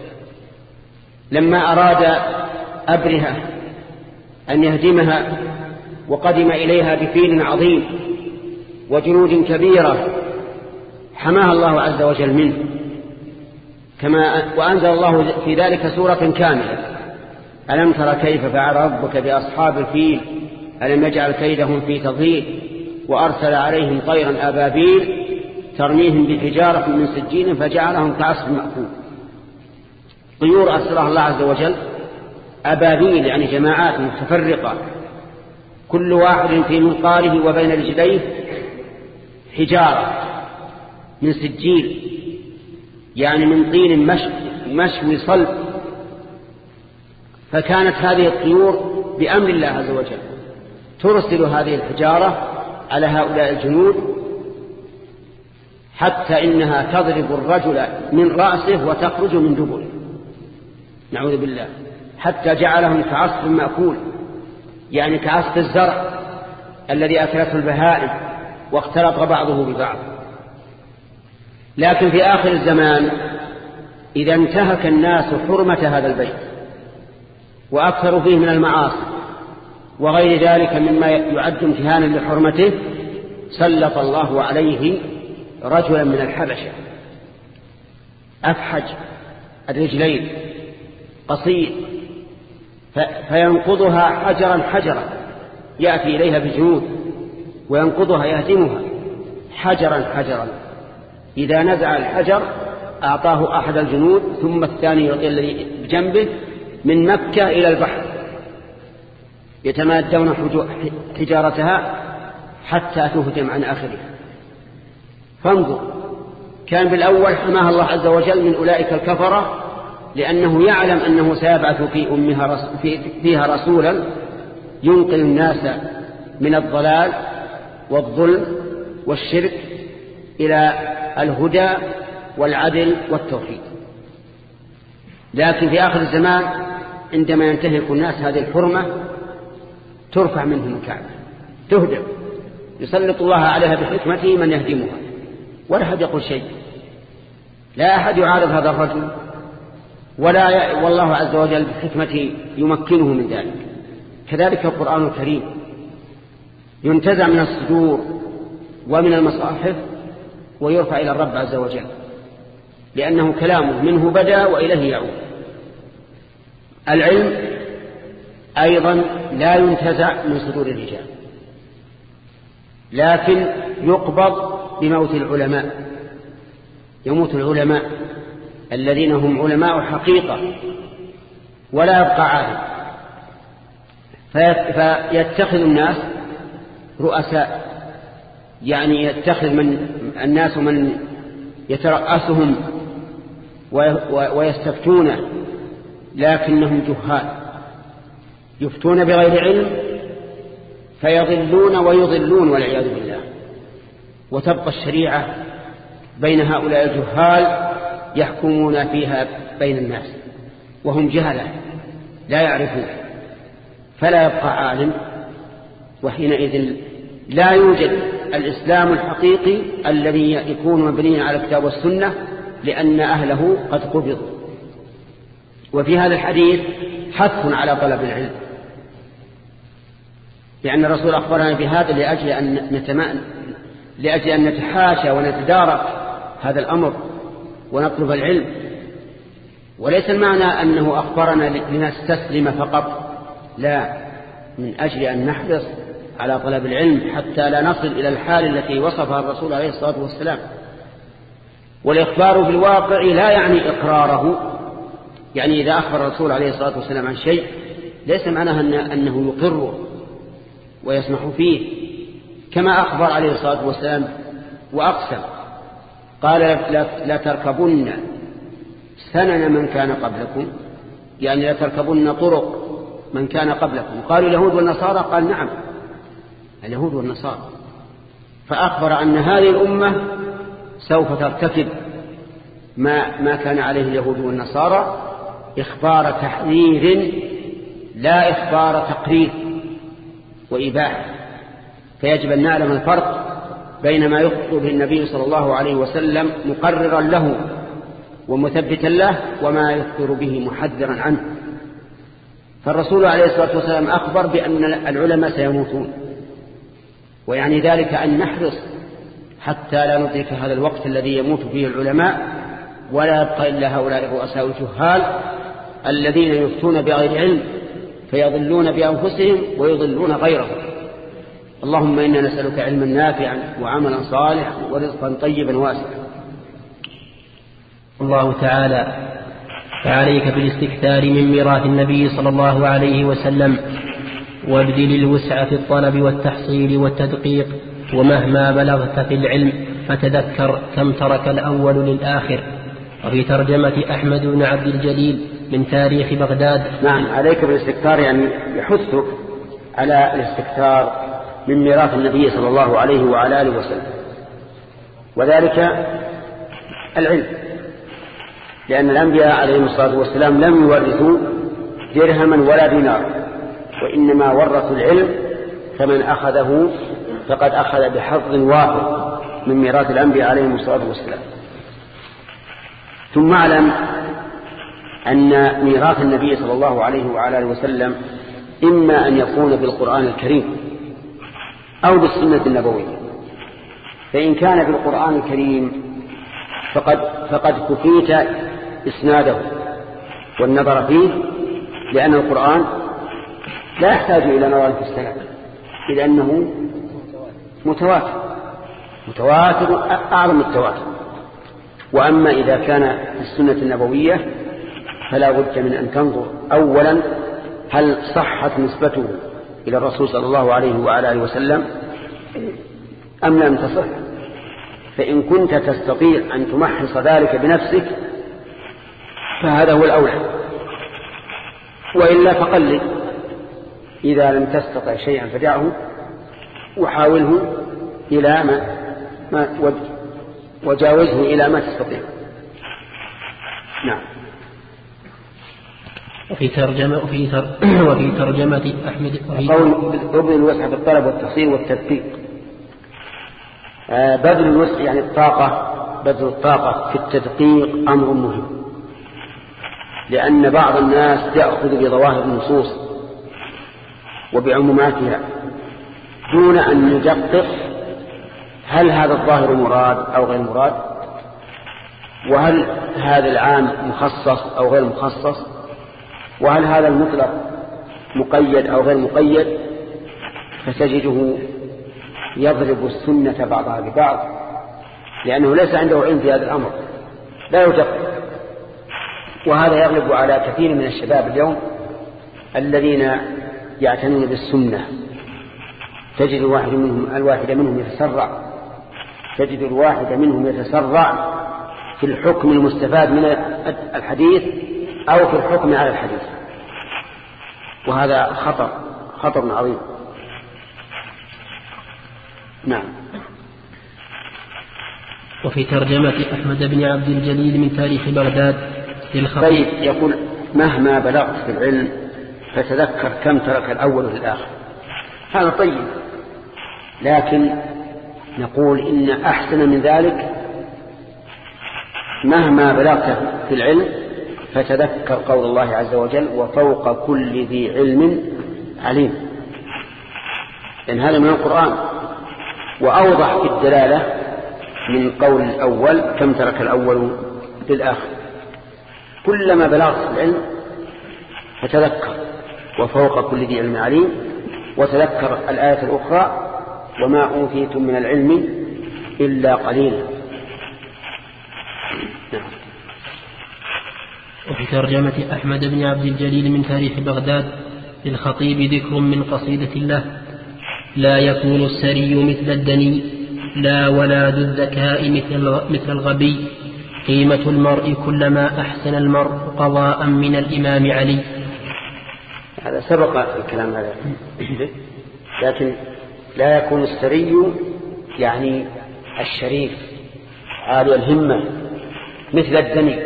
لما أراد أبرهة أن يهدمها وقدم إليها بفيل عظيم وجنود كبيرة حماها الله عز وجل منه، كما وأنزل الله في ذلك سورة كاملة: ألم تر كيف فعل ربك بأصحاب الفيل ألم يجعل كيدهم في تضليل وأرسل عليهم طيرا أبابيل ترميهم بحجارة من سجيل فجعلهم كعصف مأكول. طيور أرسلها الله عز وجل أبابيل، يعني جماعات متفرقة، كل واحد في منقاره وبين رجليه حجارة من سجيل، يعني من طين مشوي صلب. فكانت هذه الطيور بأمر الله عز وجل ترسل هذه الحجارة على هؤلاء الجنود، حتى إنها تضرب الرجل من رأسه وتخرج من دبره، نعوذ بالله، حتى جعلهم كعصف مأكول، يعني كعصف الزرع الذي أكلته البهائم واختلط بعضه ببعض. لكن في آخر الزمان إذا انتهك الناس حرمة هذا البيت وأكثروا فيه من المعاصي وغير ذلك مما يعد امتهانا لحرمته، سلط الله عليه رجلا من الحبشة أفحج الرجلين قصير، فينقضها حجرا حجرا، يأتي إليها بجنود وينقضها يهدمها حجرا حجرا. إذا نزع الحجر أعطاه أحد الجنود، ثم الثاني يعطي الذي بجنبه، من مكة إلى البحر يتمادون حجارتها حتى تهدم عن آخرها. فانظر، كان بالأول حماها الله عز وجل من أولئك الكفرة، لأنه يعلم أنه سيبعث في أمها فيها رسولا ينقل الناس من الضلال والظلم والشرك إلى الهدى والعدل والتوحيد. لكن في آخر الزمان عندما ينتهك الناس هذه الحرمة ترفع منهم الكعبة تهدم، يسلط الله عليها بحكمته من يهدمها، ولا أحد يقول شيء، لا أحد يعارض هذا الرجل، ولا ي... والله عز وجل بحكمته يمكنه من ذلك. كذلك القرآن الكريم ينتزع من الصدور ومن المصاحف ويرفع إلى الرب عز وجل، لأنه كلامه منه بدأ وإليه يعود. العلم أيضا لا ينتزع من صدور الرجال، لكن يقبض بموت العلماء. يموت العلماء الذين هم علماء حقيقة ولا يبقى عالم، فيتخذ الناس رؤساء، يعني يتخذ من الناس من يترأسهم ويستفتون، لكنهم جهال يفتون بغير علم فيضلون ويضلون والعياذ بالله. وتبقى الشريعة بين هؤلاء الجهال يحكمون فيها بين الناس وهم جهلة لا يعرفون، فلا يبقى عالم، وحينئذ لا يوجد الإسلام الحقيقي الذي يكون مبنيا على الكتاب والسنة، لأن أهله قد قبضوا. وفي هذا الحديث حث على طلب العلم، لأن الرسول أخبرنا بهذا لأجل أن نتمأن لأجل أن نتحاشى ونتدارك هذا الأمر ونطلب العلم، وليس المعنى أنه أخبرنا لنستسلم فقط، لا، من أجل أن نحرص على طلب العلم حتى لا نصل إلى الحال التي وصفها الرسول عليه الصلاة والسلام. والإخبار في الواقع لا يعني إقراره، يعني إذا أخبر الرسول عليه الصلاة والسلام عن شيء ليس معناه أنه يقره ويسمح فيه، كما أخبر عليه الصلاة والسلام وأقسم قال لا تركبن سنن من كان قبلكم، يعني لا تركبن طرق من كان قبلكم. قالوا اليهود والنصارى، قال نعم اليهود والنصارى، فأخبر أن هذه الأمة سوف ترتكب ما, ما كان عليه اليهود والنصارى، إخبار تحذير لا إخبار تقرير وإباحة. فيجب أن نعلم الفرق بين ما يخبر به النبي صلى الله عليه وسلم مقررا له ومثبتا له وما يخبر به محذرا عنه. فالرسول عليه الصلاة والسلام أخبر بأن العلماء سيموتون، ويعني ذلك أن نحرص حتى لا ندرك هذا الوقت الذي يموت فيه العلماء ولا يبقى إلا هؤلاء الرؤساء الجهال الذين يفتون بغير علم فيضلون بأنفسهم ويضلون غيرهم. اللهم إنا نسألك علما نافعا وعملا صالحا ورزقا طيبا واسعا. الله تعالى: فعليك بالاستكثار من ميراث النبي صلى الله عليه وسلم، وابذل الوسع في الطلب والتحصيل والتدقيق، ومهما بلغت في العلم فتذكر كم ترك الأول للآخر. وفي ترجمة أحمد بن عبد الجليل من تاريخ بغداد. نعم، عليك بالاستكثار، يعني يحثك على الاستكثار من ميراث النبي صلى الله عليه وعلى آله وسلم، وذلك العلم، لأن الأنبياء عليهم الصلاة والسلام لم يورثوا درهما ولا دينار، وإنما ورثوا العلم، فمن أخذه فقد أخذ بحظ واحد من ميراث الأنبياء عليهم الصلاة والسلام. ثم اعلم أن ميراث النبي صلى الله عليه وعلى آله وسلم إما أن يكون بالقرآن الكريم أو بالسنة النبوية. فإن كان بالقرآن الكريم فقد, فقد كفيت إسناده والنظر فيه، لأن القرآن لا يحتاج إلى نظر في السند، إذ أنه متواتر متواتر أعظم التواتر. وأما إذا كان في السنة النبوية فلا بد من أن تنظر أولا هل صحت نسبته إلى الرسول صلى الله عليه وعلى آله وسلم أم لم تصح. فإن كنت تستطيع أن تمحص ذلك بنفسك فهذا هو الأولى، وإلا فقلد. إذا لم تستطع شيئا فدعه وحاوله إلى ما, ما وجاوزه إلى ما تستطيع. نعم. وفي ترجمة وفي تر وفي ترجمة أحمد قول بذل الوسع في الطلب والتحصيل والتدقيق. آه بذل الوسع يعني الطاقة، بذل الطاقة في التدقيق أمر مهم، لأن بعض الناس يأخذ بظواهر النصوص وبعموماتها دون أن يدقق هل هذا الظاهر مراد أو غير مراد، وهل هذا العام مخصص أو غير مخصص، وهل هذا المطلق مقيد أو غير مقيد، فتجده يضرب السنة بعضها ببعض لأنه ليس عنده علم في هذا الأمر، لا يدقق. وهذا يغلب على كثير من الشباب اليوم الذين يعتنون بالسنة. تجد الواحد منهم الواحد منهم يتسرع تجد الواحد منهم يتسرع في الحكم المستفاد من الحديث أو في الحكم على الحديث، وهذا خطر خطر عظيم. نعم. وفي ترجمة أحمد بن عبد الجليل من تاريخ بغداد للخطيب. طيب، يقول مهما بلغت في العلم فتذكر كم ترك الأول في الآخر. هذا طيب، لكن نقول إن أحسن من ذلك مهما بلغت في العلم فتذكر قول الله عز وجل وفوق كل ذي علم عليم، لأن هذا من القرآن وأوضح في الدلالة من قول الأول كم ترك الأول للآخر. كلما بلغت في العلم فتذكر وفوق كل ذي علم عليم، وتذكر الآية الأخرى وما أوتيتم من العلم إلا قليلا. وفي ترجمة أحمد بن عبد الجليل من تاريخ بغداد للخطيب ذكر من قصيدة الله: لا يكون السري مثل الدني، لا ولا ذو الذكاء مثل الغبي، قيمة المرء كلما أحسن المرء قضاء من الإمام علي. هذا سبق الكلام هذا، لكن لا يكون السري يعني الشريف عالي الهمة مثل الدني،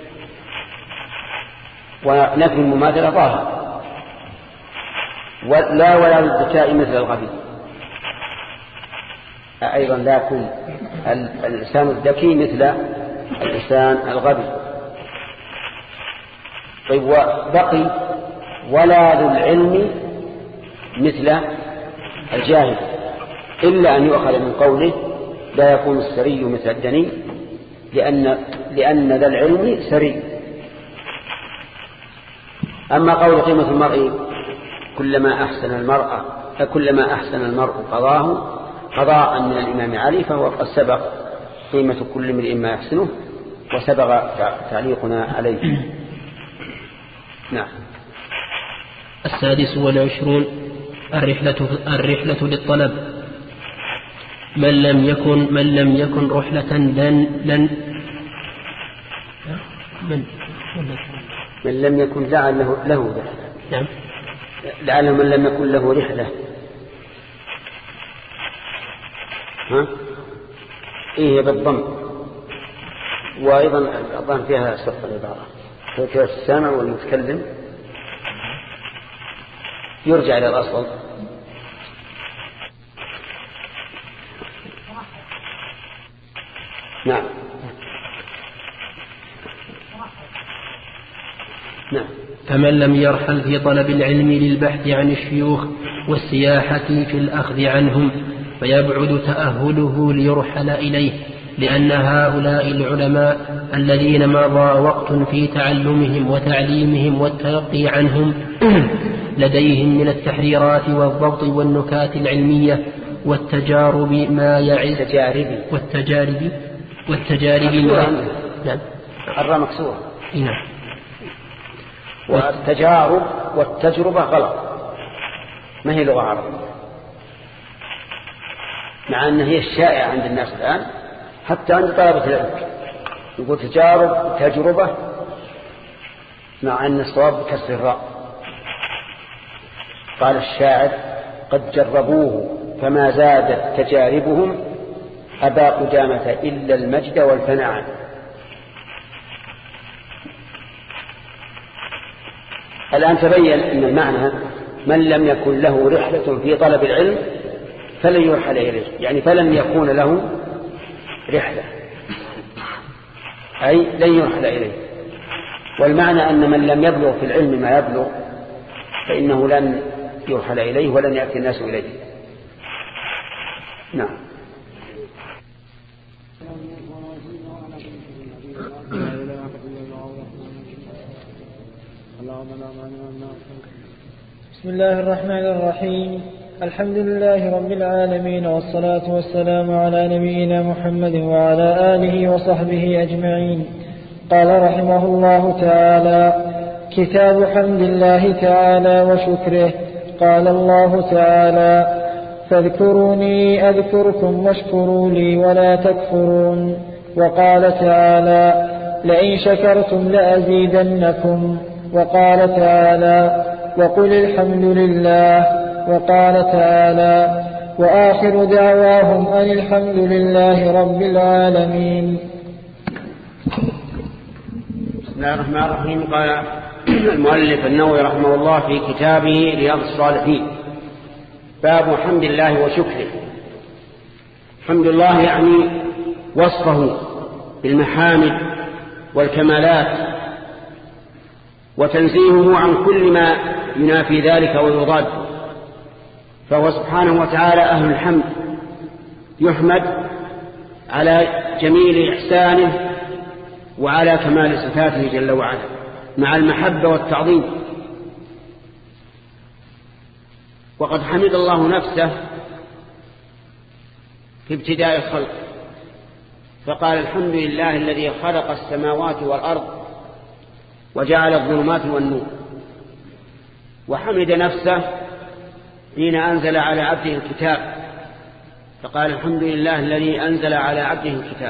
ونفي المماثلة ظاهر. لا ولا الذكاء مثل الغبي، أيضا لا يكون الإنسان الذكي مثل الإنسان الغبي. طيب، وبقي ولا ذو العلم مثل الجاهل، إلا أن يؤخذ من قوله لا يكون السري مثل الدني، لأن, لأن ذا العلم سري. أما قول قيمة المرء كلما أحسن المرء كلما أحسن المرء قضاه قضاء من الإمام علي، فهو قد سبق قيمة كل امرئ ما يحسنه، وسبق تعليقنا عليه. نعم. السادس والعشرون الرحلة الرحلة للطلب. من لم يكن من لم يكن رحلة لن لن من من لم يكن لعل له له رحلة. نعم. لعل من لم يكن له رحلة. ها؟ إيه بالضم، وأيضا الضم فيها سبق العبارة، فكرة السامع والمتكلم يرجع إلى الأصل. نعم. نعم. فمن لم يرحل في طلب العلم للبحث عن الشيوخ والسياحة في الأخذ عنهم فيبعد تأهله ليرحل إليه، لأن هؤلاء العلماء الذين مضى وقت في تعلمهم وتعليمهم والتلقي عنهم لديهم من التحريرات والضبط والنكات العلمية والتجارب ما يعز التجارب والتجارب والتجارب نعم الراء مكسورة. نعم. والتجارب والتجربة غلط، ما هي لغة عربية، مع أن هي الشائعة عند الناس الآن حتى عند طلبة العلم، يقول تجارب تجربة، مع أن الصواب بكسر الراء. قال الشاعر: قد جربوه فما زادت تجاربهم أبا قدامة إلا المجد والفناء. الآن تبين أن المعنى من لم يكن له رحلة في طلب العلم فلن يرحل إليه، يعني فلن يكون له رحلة أي لن يرحل إليه. والمعنى أن من لم يبلغ في العلم ما يبلغ فإنه لن يرحل إليه ولن يأتي الناس إليه. نعم. بسم الله الرحمن الرحيم. الحمد لله رب العالمين، والصلاة والسلام على نبينا محمد وعلى آله وصحبه أجمعين. قال رحمه الله تعالى: كتاب حمد الله تعالى وشكره. قال الله تعالى: فاذكروني أذكركم واشكروا لي ولا تكفرون. وقال تعالى: لئن شكرتم لأزيدنكم. وقال تعالى: وقل الحمد لله. وقال تعالى: وآخر دعواهم أن الحمد لله رب العالمين. بسم الله الرحمن الرحيم. قال المؤلف النووي رحمه الله في كتابه رياض الصالحين: باب حمد الله وشكره. حمد الله يعني وصفه بالمحامد والكمالات، وتنزيهه عن كل ما ينافي ذلك ويضاد، فهو سبحانه وتعالى أهل الحمد، يحمد على جميل إحسانه وعلى كمال صفاته جل وعلا مع المحبة والتعظيم. وقد حمد الله نفسه في ابتداء الخلق فقال: الحمد لله الذي خلق السماوات والأرض وجعل الظلمات والنور. وحمد نفسه حين أنزل على عبده الكتاب فقال: الحمد لله الذي أنزل على عبده الكتاب.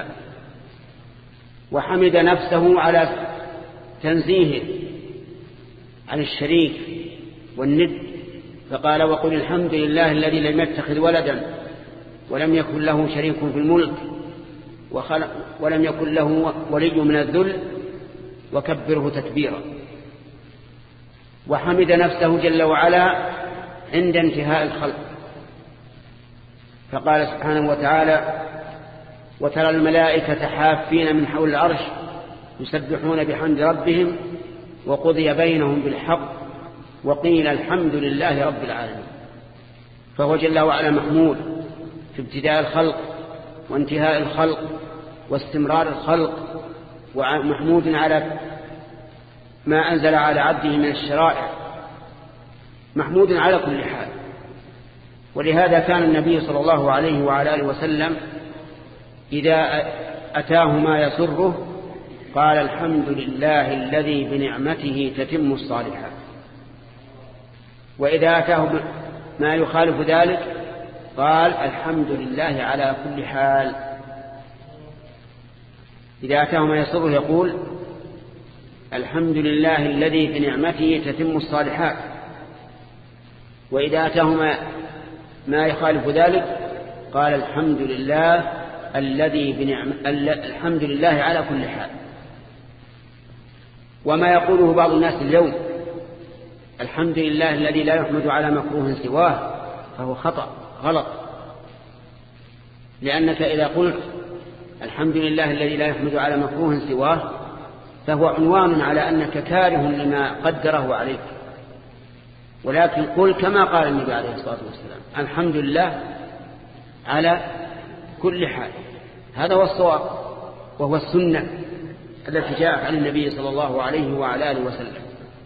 وحمد نفسه على تنزيهه عن الشريك والند فقال: وقل الحمد لله الذي لم يتخذ ولدا ولم يكن له شريك في الملك ولم يكن له ولي من الذل وكبره تكبيرا. وحمد نفسه جل وعلا عند انتهاء الخلق فقال سبحانه وتعالى: وترى الملائكة حافين من حول العرش يسبحون بحمد ربهم وقضي بينهم بالحق وقيل الحمد لله رب العالمين. فهو جل وعلا محمود في ابتداء الخلق وانتهاء الخلق واستمرار الخلق، ومحمود على ما أنزل على عبده من الشرائع، محمود على كل حال. ولهذا كان النبي صلى الله عليه وعلى آله وسلم إذا أتاه ما يسره قال: الحمد لله الذي بنعمته تتم الصالحات. وإذا أتاه ما يخالف ذلك قال: الحمد لله على كل حال. إذا أتاه ما يسره يقول: الحمد لله الذي بنعمته تتم الصالحات. وإذا أتاه ما, ما يخالف ذلك قال: الحمد لله الذي بنعم الحمد لله على كل حال. وما يقوله بعض الناس اليوم: الحمد لله الذي لا يحمد على مكروه سواه، فهو خطأ غلط، لأنك إذا قلت الحمد لله الذي لا يحمد على مكروه سواه فهو عنوان على أنك كاره لما قدره عليك. ولكن قل كما قال النبي عليه الصلاة والسلام: الحمد لله على كل حال. هذا هو الصواب وهو السنة التي جاءت عن النبي صلى الله عليه وعلى آله وسلم.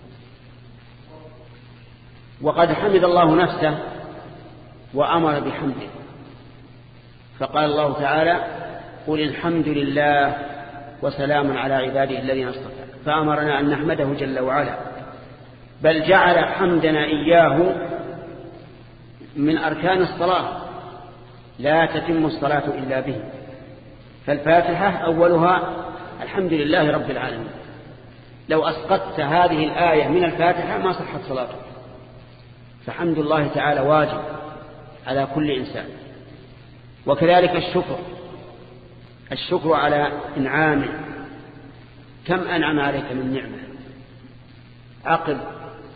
وقد حمد الله نفسه وأمر بحمده فقال الله تعالى: قل الحمد لله وسلام على عباده الذين اصطفى. فأمرنا أن نحمده جل وعلا، بل جعل حمدنا إياه من أركان الصلاة، لا تتم الصلاة إلا به. فالفاتحة أولها الحمد لله رب العالمين. لو أسقطت هذه الآية من الفاتحة ما صحت صلاتك. فحمد الله تعالى واجب على كل إنسان. وكذلك الشكر، الشكر على إنعامه. كم أنعم عليك من نعمة عقب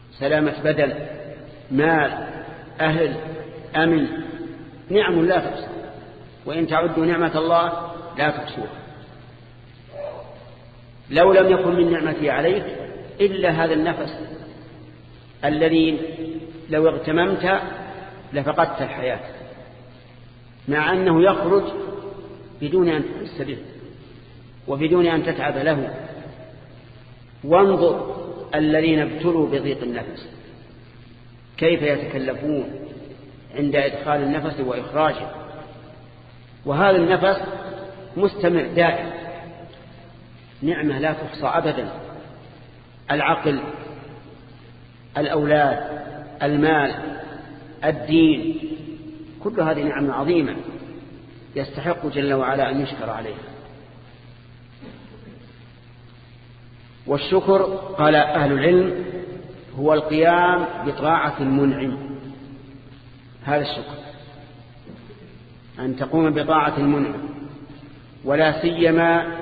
سلامة بدن، مال، أهل، أمن، نعم لا تحصى، وإن تعدوا نعمة الله لا تحصوها. لو لم يكن من نعمتي عليك إلا هذا النفس الذي لو اغتممت لفقدت الحياة، مع أنه يخرج بدون أن تحس به وبدون أن تتعب له. وانظر الذين ابتلوا بضيق النفس كيف يتكلفون عند إدخال النفس وإخراجه، وهذا النفس مستمر دائم، نعمة لا تحصى أبدا. العقل، الأولاد، المال، الدين، كل هذه نعمة عظيمة يستحق جل وعلا أن يشكر عليها. والشكر قال أهل العلم هو القيام بطاعة المنعم، هذا الشكر، أن تقوم بطاعة المنعم، ولا سيما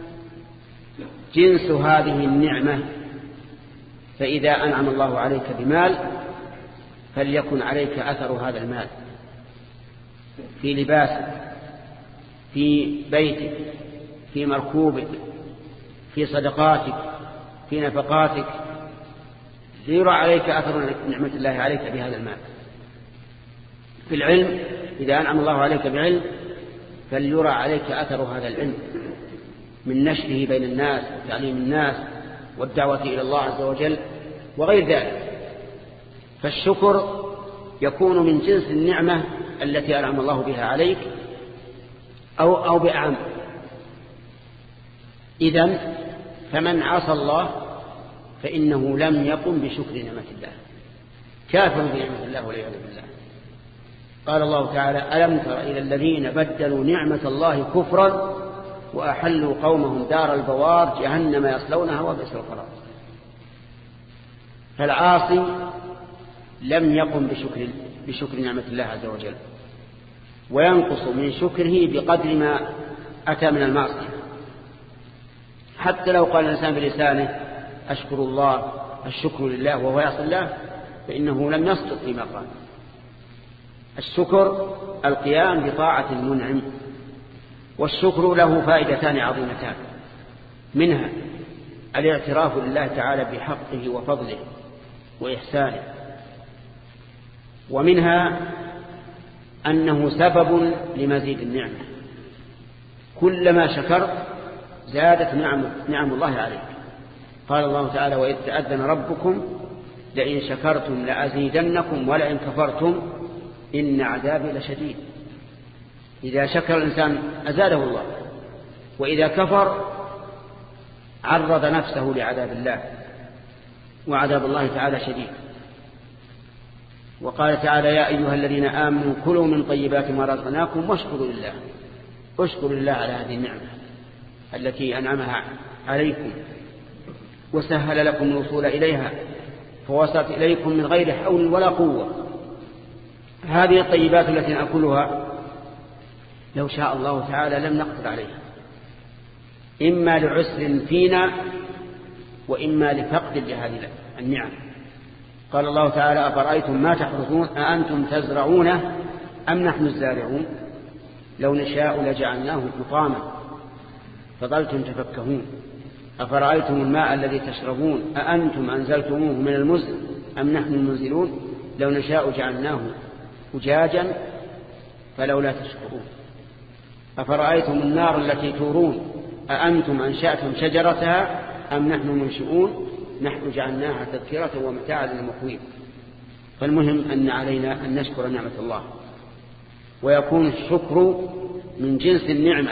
جنس هذه النعمة. فإذا أنعم الله عليك بمال فليكن عليك أثر هذا المال في لباسك، في بيتك، في مركوبك، في صدقاتك، في نفقاتك، ليرى عليك أثر نعمة الله عليك بهذا المال. في العلم إذا أنعم الله عليك بعلم فليرى عليك أثر هذا العلم من نشره بين الناس وتعليم الناس والدعوة إلى الله عز وجل وغير ذلك. فالشكر يكون من جنس النعمة التي أنعم الله بها عليك أو, أو بأعم. إذن فمن عصى الله فإنه لم يقم بشكر نعمة الله، كافر بنعمة الله والعياذ بالله. قال الله تعالى: ألم تر إلى الذين بدلوا نعمة الله كفرا وأحلوا قومهم دار البوار جهنم يصلونها وبئس القرار. فالعاصي لم يقم بشكر, بشكر نعمة الله عز وجل، وينقص من شكره بقدر ما أتى من المعصية. حتى لو قال الإنسان بلسانه أشكر الله، الشكر لله، وهو يعصي الله، فإنه لم يصدق فيما قال. الشكر القيام بطاعة المنعم. والشكر له فائدتان عظيمتان، منها الاعتراف لله تعالى بحقه وفضله وإحسانه، ومنها أنه سبب لمزيد النعمة. كلما شكرت زادت نعم, نعم الله عليك. قال الله تعالى: وإذ تأذن ربكم لئن شكرتم لأزيدنكم ولئن كفرتم إن عذابي لشديد. إذا شكر الإنسان أزاده الله، وإذا كفر عرض نفسه لعذاب الله، وعذاب الله تعالى شديد. وقال تعالى: يا أيها الذين آمنوا كلوا من طيبات ما رزقناكم واشكروا لله. اشكروا لله على هذه النعمة التي أنعمها عليكم وسهل لكم الوصول إليها فوصلت إليكم من غير حول ولا قوة. هذه الطيبات التي نأكلها لو شاء الله تعالى لم نقدر عليها، إما لعسر فينا وإما لفقد لهذه النعم. قال الله تعالى: أفرأيتم ما تحرثون أأنتم تزرعونه أم نحن الزارعون لو نشاء لجعلناه حطاما فظلتم تفكهون أفرأيتم الماء الذي تشربون أأنتم أنزلتموه من المزن أم نحن المنزلون لو نشاء جعلناه أجاجا فلولا تشكرون أفرأيتم النار التي تورون أأنتم أنشأتم شجرتها أم نحن منشئون نحن جعلناها تذكرة ومتاعا للمقوين. فالمهم أن علينا أن نشكر نعمة الله، ويكون الشكر من جنس النعمة،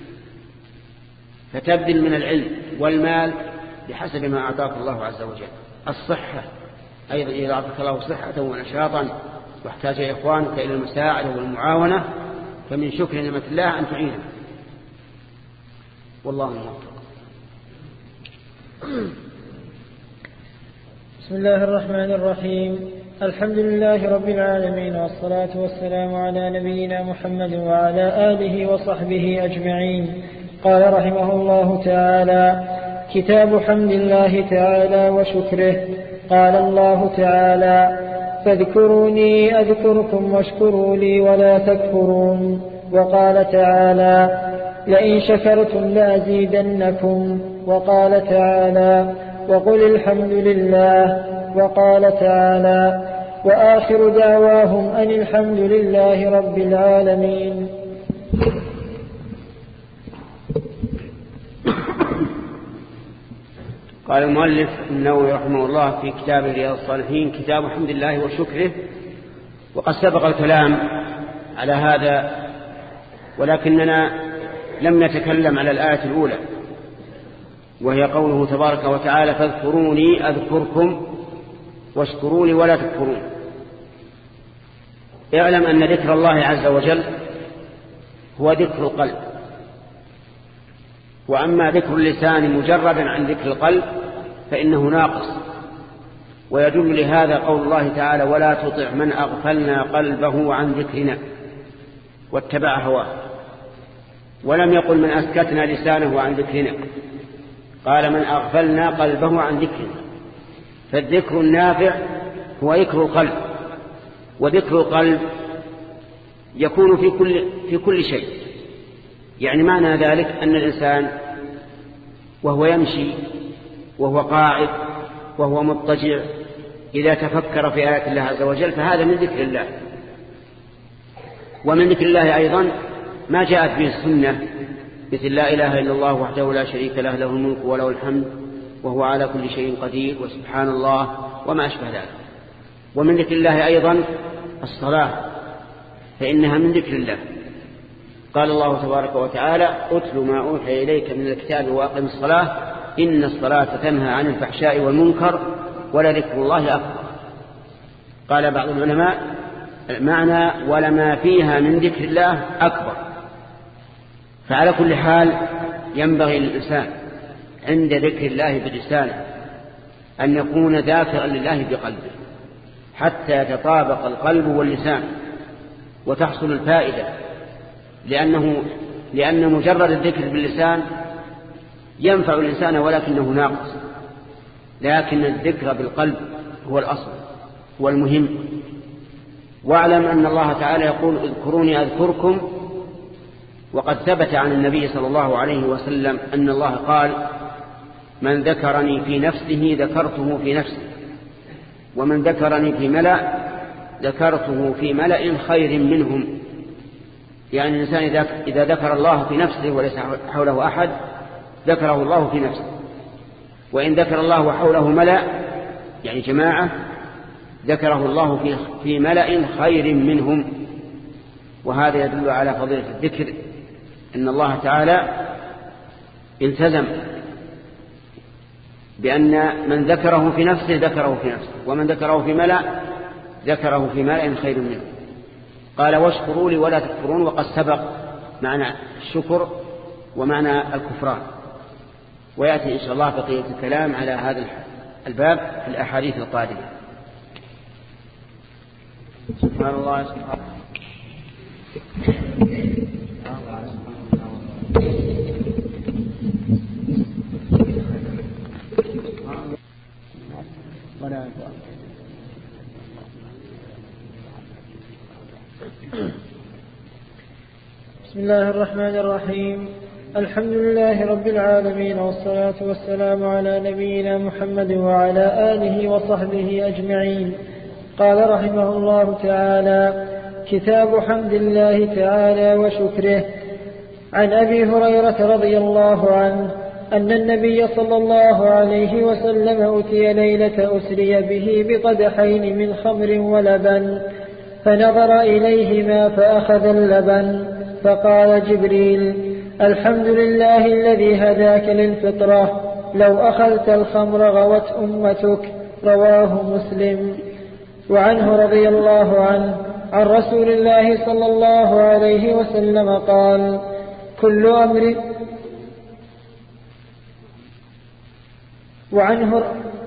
فتبذل من العلم والمال بحسب ما أعطاك الله عز وجل. الصحة أيضا إذا أعطاك الله صحة ونشاطا واحتاج إخوانك إلى المساعدة والمعاونة فمن شكر نعمة الله أن تعينه. والله موفق. بسم الله الرحمن الرحيم. الحمد لله رب العالمين، والصلاة والسلام على نبينا محمد وعلى آله وصحبه أجمعين. قال رحمه الله تعالى: كتاب حمد الله تعالى وشكره. قال الله تعالى: فاذكروني أذكركم واشكروا لي ولا تكفرون. وقال تعالى: لئن شكرتم لأزيدنكم. وقال تعالى: وقل الحمد لله. وقال تعالى: وآخر دعواهم أن الحمد لله رب العالمين. قال المؤلف النووي رحمه الله في كتاب رياض الصالحين: كتاب حمد الله وشكره. وقد سبق الكلام على هذا، ولكننا لم نتكلم على الآية الأولى، وهي قوله تبارك وتعالى: فاذكروني أذكركم واشكروا لي ولا تكفرون. اعلم أن ذكر الله عز وجل هو ذكر القلب، وأما ذكر اللسان مجردا عن ذكر القلب فإنه ناقص. ويدل لهذا قول الله تعالى: ولا تطع من أغفلنا قلبه عن ذكرنا واتبع هواه. ولم يقل من أسكتنا لسانه عن ذكرنا، قال من أغفلنا قلبه عن ذكرنا. فالذكر النافع هو ذكر القلب، وذكر القلب يكون في كل, في كل شيء. يعني معنى ذلك أن الإنسان وهو يمشي وهو قاعد وهو مضطجع إذا تفكر في آيات الله عز وجل فهذا من ذكر الله. ومن ذكر الله أيضا ما جاءت به السنة، مثل لا إله إلا الله وحده لا شريك له، له الملك وله الحمد وهو على كل شيء قدير، وسبحان الله، وما أشبه ذلك. ومن ذكر الله أيضا الصلاة، فإنها من ذكر الله. قال الله تبارك وتعالى: أتل ما أوحي إليك من الكتاب وأقم الصلاة إن الصلاة تنهى عن الفحشاء والمنكر ولذكر الله أكبر. قال بعض العلماء معنى ولما فيها من ذكر الله أكبر. فعلى كل حال ينبغي للإنسان عند ذكر الله بلسانه أن يكون ذاكرا لله بقلبه حتى يتطابق القلب واللسان وتحصل الفائدة، لأنه لأن مجرد الذكر باللسان ينفع الإنسان ولكنه ناقص، لكن الذكر بالقلب هو الأصل، هو المهم. واعلم أن الله تعالى يقول: اذكروني أذكركم. وقد ثبت عن النبي صلى الله عليه وسلم أن الله قال: من ذكرني في نفسه ذكرته في نفسي، ومن ذكرني في ملأ ذكرته في ملأ خير منهم. يعني الإنسان إذا ذكر الله في نفسه وليس حوله أحد ذكره الله في نفسه، وإن ذكر الله حوله ملأ يعني جماعة ذكره الله في في ملأ خير منهم. وهذا يدل على فضيلة الذكر، إن الله تعالى التزم بأن من ذكره في نفسه ذكره في نفسه، ومن ذكره في ملأ ذكره في ملأ خير منه. قال: واشكروا لي ولا تكفرون. وقد سبق معنى الشكر ومعنى الكفران، ويأتي إن شاء الله بقية الكلام على هذا الباب في الأحاديث القادمة. سبحان الله سبحان الله. بسم الله الرحمن الرحيم. الحمد لله رب العالمين، والصلاة والسلام على نبينا محمد وعلى آله وصحبه أجمعين. قال رحمه الله تعالى: كتاب حمد الله تعالى وشكره. عن أبي هريرة رضي الله عنه أن النبي صلى الله عليه وسلم أتي ليلة أسري به بقدحين من خمر ولبن، فنظر إليهما فأخذ اللبن، فقال جبريل: الحمد لله الذي هداك للفطرة، لو أخذت الخمر غوت أمتك. رواه مسلم. وعنه رضي الله عنه عن رسول الله صلى الله عليه وسلم قال: كل أمر وعنه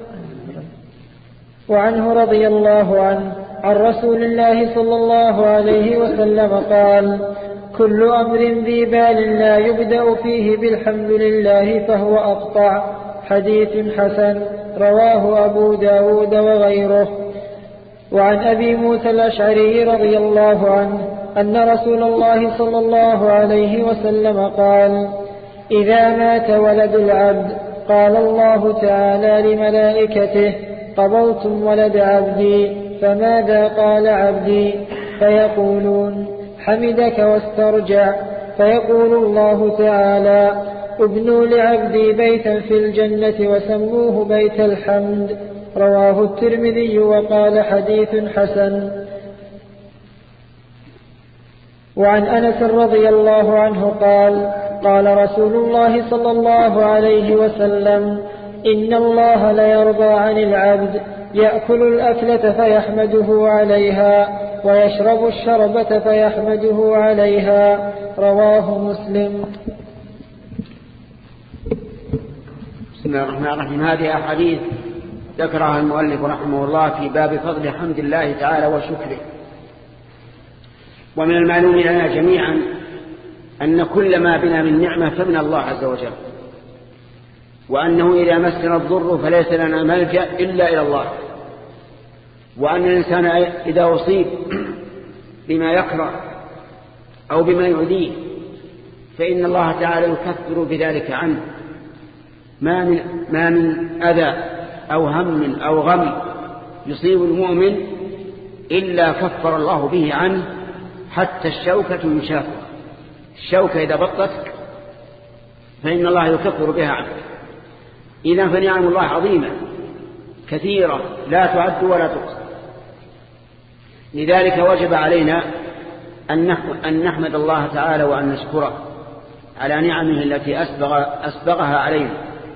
وعنه رضي الله عنه عن رسول الله صلى الله عليه وسلم قال: كل أمر ذي بال لا يبدأ فيه بالحمد لله فهو أقطع. حديث حسن. رواه أبو داود وغيره. وعن أبي موسى الأشعري رضي الله عنه أن رسول الله صلى الله عليه وسلم قال: إذا مات ولد العبد قال الله تعالى لملائكته: قبضتم ولد عبدي، فماذا قال عبدي؟ فيقولون: حمدك واسترجع. فيقول الله تعالى: ابنوا لعبدي بيتا في الجنة وسموه بيت الحمد. رواه الترمذي وقال: حديث حسن. وعن أنس رضي الله عنه قال: قال رسول الله صلى الله عليه وسلم: إن الله ليرضى عن العبد يأكل الأكلة فيحمده عليها ويشرب الشربة فيحمده عليها. رواه مسلم. بسم الله الرحمن الرحيم. هذه أحاديث ذكرها المؤلف رحمه الله في باب فضل حمد الله تعالى وشكره. ومن المعلوم لنا جميعا أن كل ما بنا من نعمة فمن الله عز وجل، وأنه إذا مسنا الضر فليس لنا ملجأ إلا إلى الله، وأن الإنسان إذا أصيب بما يكره أو بما يؤذيه فإن الله تعالى يكفر بذلك عنه ما من, ما من أذى أو هم أو غم يصيب المؤمن إلا كفر الله به عنه، حتى الشوكة يشاكه. الشوكة إذا بطت فإن الله يكفر بها عنه. إذن فنعم الله عظيمة كثيرة لا تعد ولا تحصى. لذلك وجب علينا أن نحمد الله تعالى وأن نشكره على نعمه التي أسبغ أسبغها علينا.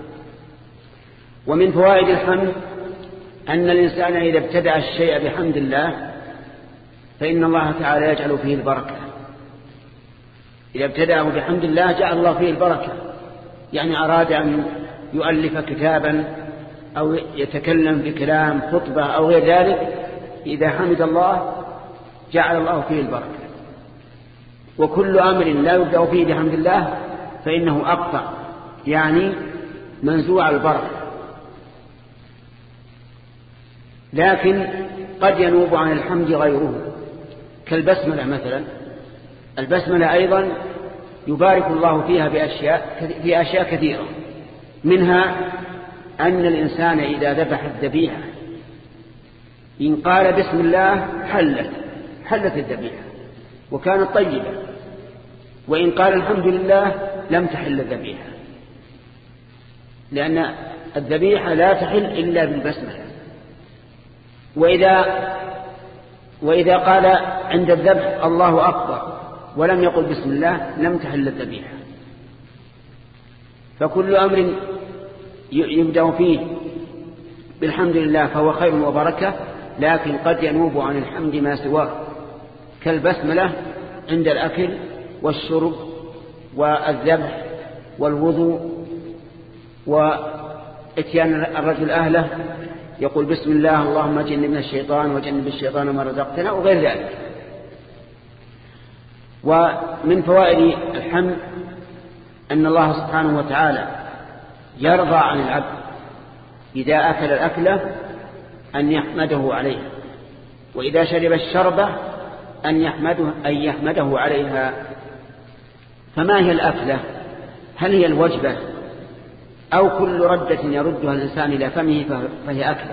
ومن فوائد الحمد أن الإنسان إذا ابتدأ الشيء بحمد الله فإن الله تعالى يجعل فيه البركة. إذا ابتدأه بحمد الله جعل الله فيه البركة. يعني أراد أن يؤلف كتابا أو يتكلم بكلام خطبة أو غير ذلك، إذا حمد الله جعل الله فيه البركة. وكل أمر لا يبدأ فيه بحمد الله فإنه أقطع، يعني منزوع البركة. لكن قد ينوب عن الحمد غيره، كالبسملة مثلا. البسملة أيضا يبارك الله فيها بأشياء في أشياء كثيرة، منها أن الإنسان إذا ذبح الذبيحة إن قال بسم الله حلت حلت الذبيحة وكانت طيبة، وإن قال الحمد لله لم تحل الذبيحة، لأن الذبيحة لا تحل إلا بالبسملة. وإذا وإذا قال عند الذبح الله أكبر ولم يقل بسم الله لم تحل الذبيحة. فكل أمر يبدأ فيه بالحمد لله فهو خير وبركة، لكن قد ينوب عن الحمد ما سواه، كالبسملة عند الأكل والشرب والذبح والوضوء، وإتيان الرجل أهله يقول بسم الله اللهم جنبنا الشيطان وجنب الشيطان ما رزقتنا وغير ذلك. ومن فوائد الحمد أن الله سبحانه وتعالى يرضى عن العبد إذا أكل الأكلة أن يحمده عليها، وإذا شرب الشربة أن يحمده, أن يحمده عليها. فما هي الأكلة؟ هل هي الوجبة أو كل ردة يردها الإنسان إلى فمه فهي أكلة؟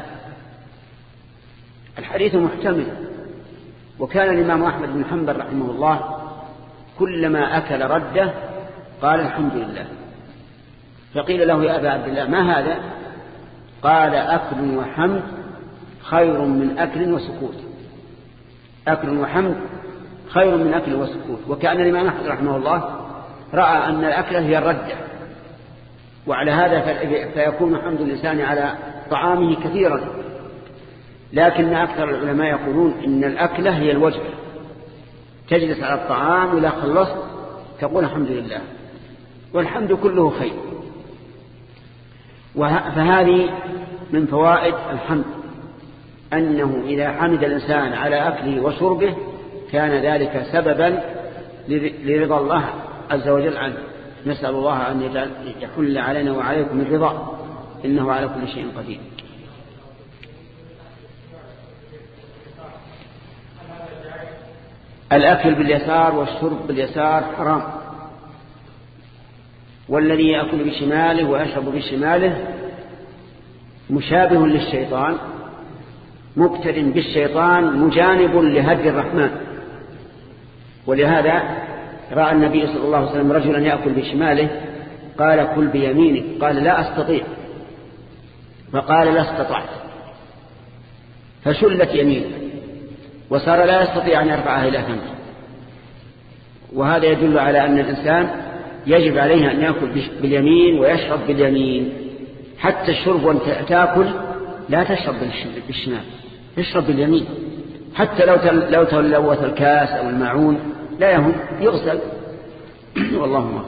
الحديث محتمل. وكان الإمام أحمد بن حنبل رحمه الله كلما أكل رده قال الحمد لله، فقيل له يا أبا عبد الله ما هذا؟ قال أكل وحمد خير من أكل وسكوت. أكل وحمد خير من أكل وسكوت. وكأن الإمام أحمد رحمه الله رأى أن الأكلة هي الردة، وعلى هذا فيكون حمد الإنسان على طعامه كثيرا. لكن أكثر العلماء يقولون إن الأكلة هي الوجبة، تجلس على الطعام وإذا خلصت تقول الحمد لله، والحمد كله خير. فهذه من فوائد الحمد، أنه إذا حمد الإنسان على أكله وشربه كان ذلك سببا لرضا الله عز وجل عنه. نسأل الله أن يحل علينا وعليكم الرضا، إنه على كل شيء قدير. الأكل باليسار والشرب باليسار حرام، والذي يأكل بشماله ويشرب بشماله مشابه للشيطان، مقتد بالشيطان، مجانب لهدي الرحمن. ولهذا رأى النبي صلى الله عليه وسلم رجلا يأكل بشماله، قال كل بيمينك، قال لا أستطيع، فقال لا استطعت، فشلت يمينه وصار لا يستطيع أن يرفعها إلى فمه. وهذا يدل على أن الإنسان يجب عليه أن يأكل باليمين ويشرب باليمين. حتى الشرب وانت تأكل لا تشرب بالشمال، اشرب باليمين. حتى لو لو تلوث الكاس أو الماعون لا يهم، يغسل. والله ما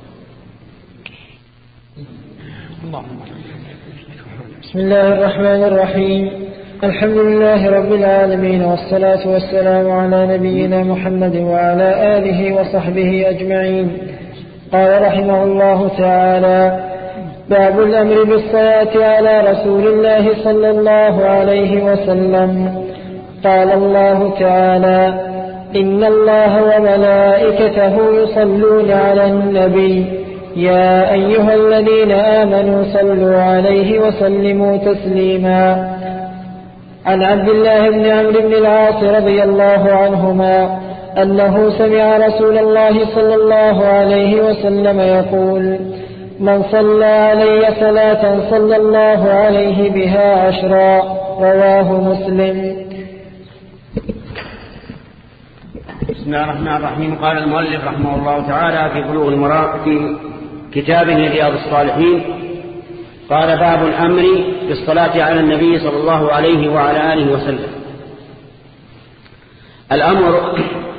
بسم الله الرحمن الرحيم. الحمد لله رب العالمين، والصلاة والسلام على نبينا محمد وعلى آله وصحبه أجمعين. قال رحمه الله تعالى: باب الأمر بالصلاة على رسول الله صلى الله عليه وسلم. قال الله تعالى: إن الله وملائكته يصلون على النبي يا أيها الذين آمنوا صلوا عليه وسلموا تسليما. عن عبد الله بن عمرو بن العاص رضي الله عنهما أنه سمع رسول الله صلى الله عليه وسلم يقول: من صلى علي صلاة صلى الله عليه بها عشرا. رواه مسلم. بسم الله الرحمن الرحيم. قال المؤلف رحمه الله تعالى في بلوغ المرام في كتابه رياض الصالحين: قال باب الأمر بالصلاة على النبي صلى الله عليه وعلى آله وسلم. الأمر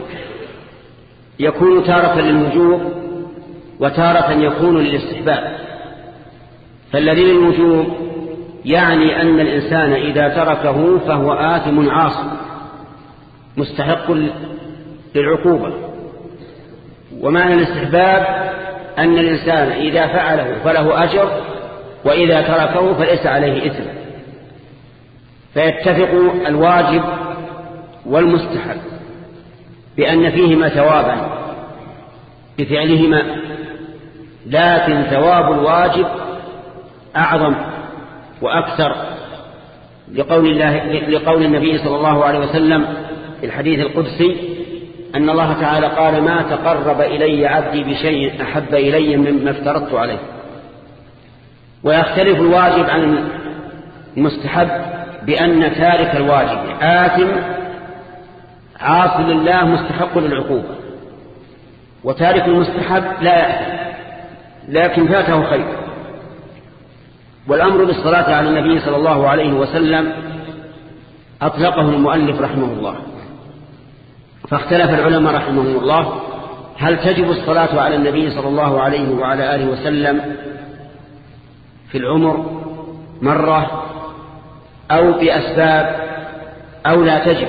يكون تارة للوجوب وتارة يكون للاستحباب. فالذي للوجوب يعني أن الإنسان إذا تركه فهو آثم عاصي مستحق للعقوبة. ومعنى الاستحباب أن الإنسان إذا فعله فله أجر، وإذا تركه فليس عليه إثم. فيتفق الواجب والمستحب بأن فيهما ثوابا بفعلهما، لكن ثواب الواجب أعظم وأكثر، لقول, الله لقول النبي صلى الله عليه وسلم في الحديث القدسي أن الله تعالى قال: ما تقرب إلي عبدي بشيء أحب إلي مما افترضت عليه. ويختلف الواجب عن المستحب بأن تارك الواجب آثم عاص لله مستحق للعقوبة، وتارك المستحب لا يأثم لكن فاته خير. والأمر بالصلاة على النبي صلى الله عليه وسلم أطلقه المؤلف رحمه الله، فاختلف العلماء رحمهم الله هل تجب الصلاة على النبي صلى الله عليه وعلى آله وسلم في العمر مرة أو بأسباب أو لا تجب.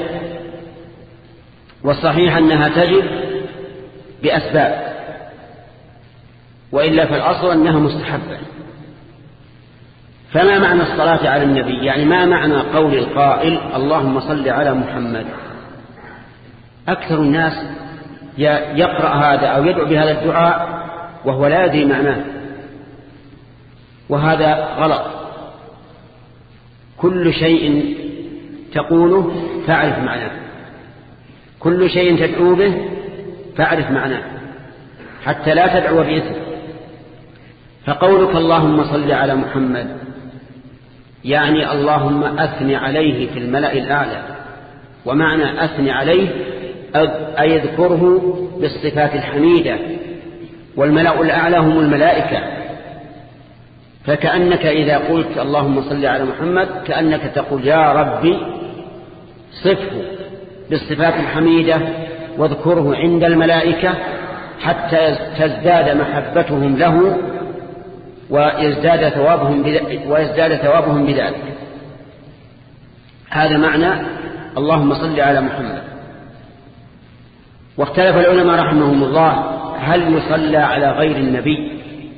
والصحيح أنها تجب بأسباب، وإلا فالأصل أنها مستحبة. فما معنى الصلاة على النبي؟ يعني ما معنى قول القائل اللهم صل على محمد؟ أكثر الناس يقرأ هذا أو يدعو بهذا الدعاء وهو لا يدري معناه، وهذا غلط. كل شيء تقوله فاعرف معناه، كل شيء تدعو به فاعرف معناه، حتى لا تدعو بإثم. فقولك اللهم صل على محمد يعني اللهم أثني عليه في الملأ الأعلى. ومعنى أثني عليه أي اذكره بالصفات الحميدة، والملأ الأعلى هم الملائكة. فكأنك إذا قلت اللهم صل على محمد كأنك تقول يا ربي صفه بالصفات الحميدة واذكره عند الملائكة حتى تزداد محبتهم له ويزداد ثوابهم ويزداد ثوابهم بذلك. هذا معنى اللهم صل على محمد. واختلف العلماء رحمهم الله هل يصلى على غير النبي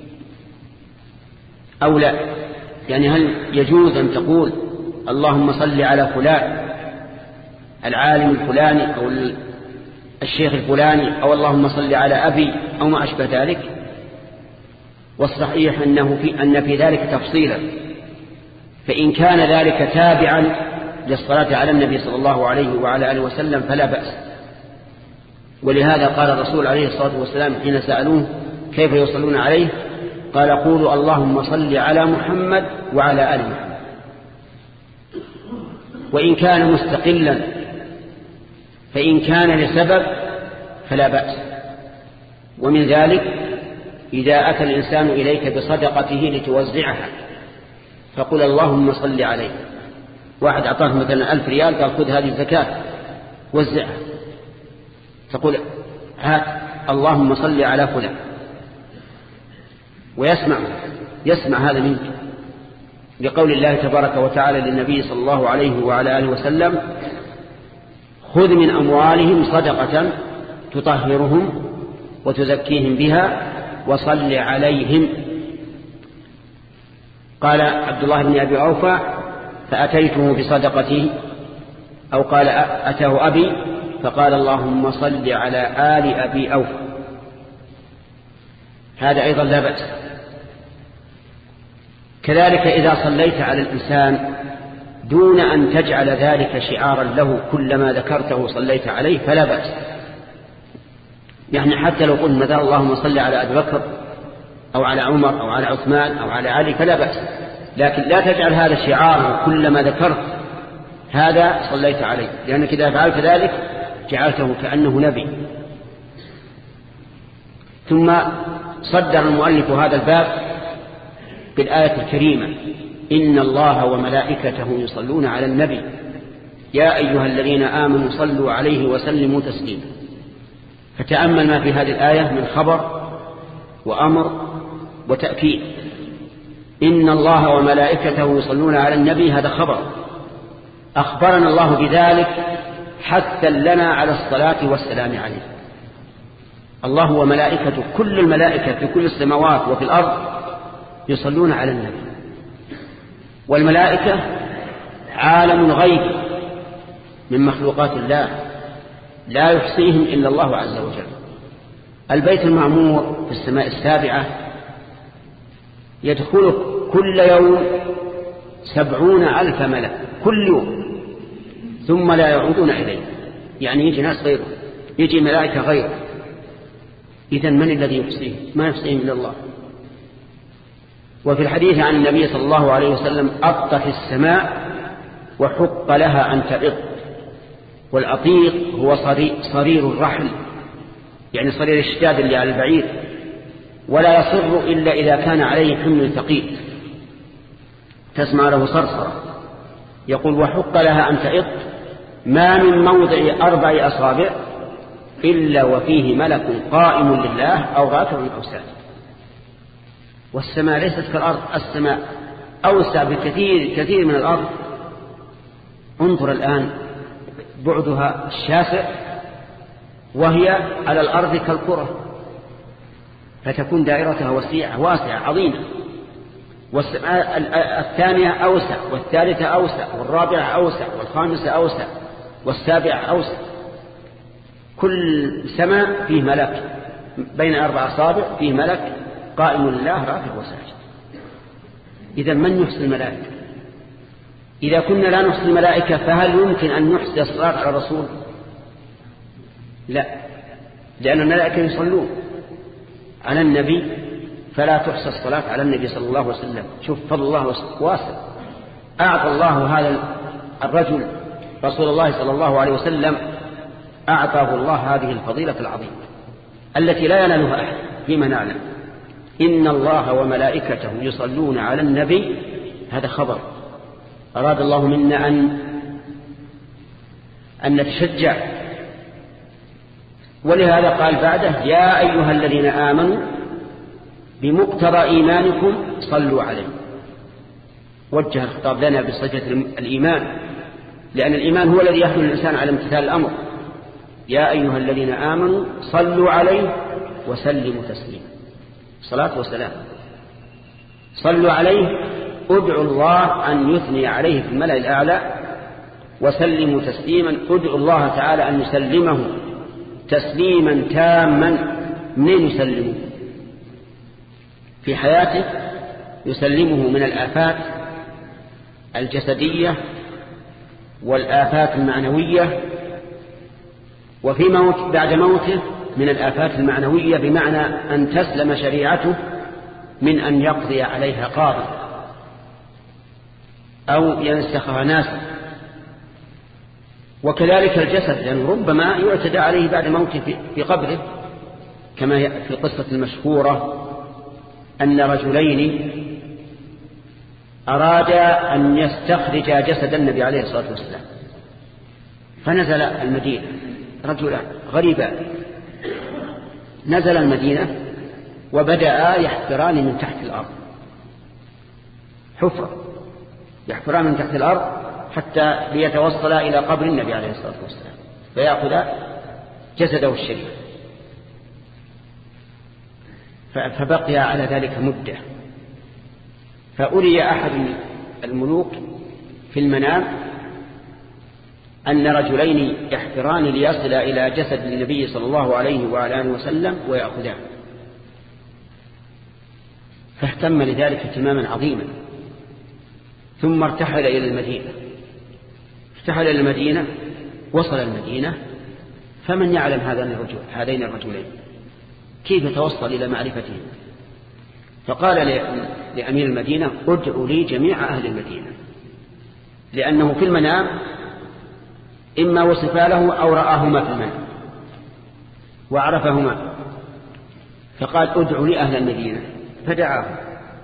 أو لا؟ يعني هل يجوز أن تقول اللهم صل على فلان العالم الفلاني أو الشيخ الفلاني أو اللهم صل على أبي أو ما أشبه ذلك. والصحيح أنه في أن في ذلك تفصيلا، فإن كان ذلك تابعا للصلاة على النبي صلى الله عليه وعلى آله وسلم فلا بأس. ولهذا قال الرسول عليه الصلاة والسلام حين سألوه كيف يصلون عليه قال قولوا اللهم صل على محمد وعلى آل محمد. وإن كان مستقلا فإن كان لسبب فلا بأس. ومن ذلك إذا أتى الإنسان إليك بصدقته لتوزعها فقل اللهم صل عليه. واحد أعطاه مثلا ألف ريال قال خذ هذه الزكاة وزعها، تقول هات اللهم صل على فلان، ويسمع يسمع هذا منك، لقول الله تبارك وتعالى للنبي صلى الله عليه وعلى آله وسلم خذ من أموالهم صدقة تطهرهم وتزكيهم بها وصل عليهم. قال عبد الله بن أبي أوفى فأتيته بصدقته، أو قال أتاه أبي فقال اللهم صل على آل أبي أوفى. هذا أيضا لا بأس. كذلك إذا صليت على الإنسان دون أن تجعل ذلك شعارا له كلما ذكرته صليت عليه فلا بأس. يعني حتى لو قلت مثلا اللهم صل على أبي بكر أو على عمر أو على عثمان أو على علي فلا بأس، لكن لا تجعل هذا شعارا كلما ذكرت هذا صليت عليه، لأنك إذا فعلت ذلك جعلته كأنه نبي. ثم صدر المؤلف هذا الباب بالآية الكريمة إن الله وملائكته يصلون على النبي يا أيها الذين آمنوا صلوا عليه وسلموا تسليما. فتأمل ما في هذه الآية من خبر وأمر وتأكيد. إن الله وملائكته يصلون على النبي هذا خبر، أخبرنا الله بذلك حتى لنا على الصلاة والسلام عليه. الله وملائكته كل الملائكة في كل السماوات وفي الأرض يصلون على النبي. والملائكة عالم غيب من مخلوقات الله لا يحصيهم إلا الله عز وجل. البيت المعمور في السماء السابعة يدخل كل يوم سبعون ألف ملك كل يوم ثم لا يعودون إليه، يعني يجي ناس غيره، يجي ملائكة غيره. إذن من الذي يحصيهم؟ ما يحصيهم إلا الله. وفي الحديث عن النبي صلى الله عليه وسلم أطت السماء وحق لها أن تعط. والعطيق هو صرير الرحل، يعني صرير الشداد اللي على البعير، ولا يصر إلا إذا كان عليه حمل ثقيل تسمع له صرصرة. يقول وحق لها أن تعط ما من موضع أربع أصابع إلا وفيه ملك قائم لله أو راكع أو ساجد. والسماء ليست كالأرض، السماء أوسع بكثير كثير من الأرض. انظر الآن بعدها الشاسع وهي على الأرض كالكرة، فتكون دائرتها وسيعة واسعة عظيمة. والسماء الثانية أوسع والثالثة أوسع والرابعة أوسع والخامسة أوسع والسابعة أوسع. كل سماء فيه ملك بين أربع أصابع، فيه ملك قائم لله راكع وساجد. إذا من يحصي الملائكة؟ إذا كنا لا نحصي الملائكة فهل يمكن أن نحصي الصلاة على الرسول؟ لا، لأن الملائكة يصلون على النبي فلا تحصى الصلاة على النبي صلى الله عليه وسلم. شوف فضل الله واسع. أعطى الله هذا الرجل رسول الله صلى الله عليه وسلم، أعطاه الله هذه الفضيلة العظيمة التي لا ينالها أحد فيما نعلم. إن الله وملائكته يصلون على النبي هذا خبر أراد الله منا أن أن نتشجع. ولهذا قال بعده يا أيها الذين آمنوا بمقتضى إيمانكم صلوا عليه. وجه الخطاب لنا بصفة الإيمان، لأن الإيمان هو الذي يحمل الإنسان على امتثال الأمر. يا أيها الذين آمنوا صلوا عليه وسلموا تسليما. صلاة وسلام. صلوا عليه، ادعوا الله أن يثني عليه في الملأ الأعلى، وسلموا تسليما، ادعوا الله تعالى أن يسلمه تسليما تاما. منين يسلمه؟ في حياته يسلمه من الآفات الجسدية والآفات المعنوية، وفي موت بعد موته من الآفات المعنوية، بمعنى أن تسلم شريعته من أن يقضي عليها قاضي أو ينسخها ناس. وكذلك الجسد، لأنه يعني ربما يعتدى عليه بعد موته في قبره، كما في القصة المشهورة أن رجلين أرادا أن يستخرج جسد النبي عليه الصلاة والسلام، فنزل المدينة رجلان غريبان، نزل المدينة وبدأ يحفران من تحت الأرض حفرة، يحفران من تحت الأرض حتى ليتوصلا إلى قبر النبي عليه الصلاة والسلام فيأخذ جسده الشريف. فبقي على ذلك مدة، فأري أحد الملوك في المنام أن رجلين يحفران ليصل إلى جسد النبي صلى الله عليه وعلى آله وسلم ويأخذان، فاهتم لذلك اهتماما عظيما، ثم ارتحل إلى المدينة. ارتحل إلى المدينة، وصل المدينة، فمن يعلم هذين الرجل هذين الرجلين كيف يتوصل إلى معرفتهم؟ فقال لأمير المدينة ادعوا لي جميع أهل المدينة، لأنه في المنام إما وصفا له أو رآهما في المنام وعرفهما، فقال ادعوا لي أهل المدينة، فدعاهم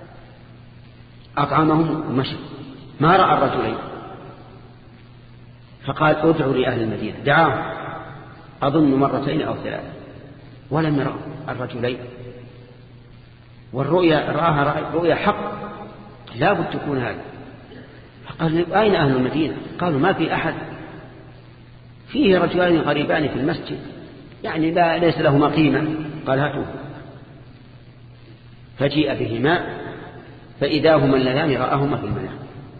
أطعمهم ومشي، ما رأى الرجلين، فقال ادعوا لي أهل المدينة، دعاهم أظن مرتين أو ثلاثة ولم يرى الرجلين، والرؤيا رآها رؤيا حق لا بد تكون هذا. فقال أين أهل المدينة؟ قالوا ما في أحد، فيه رجلان غريبان في المسجد يعني لا ليس لهما قيمة. قال هاتوه، فجيء بهما فإذا هما اللذان رآهما في المنام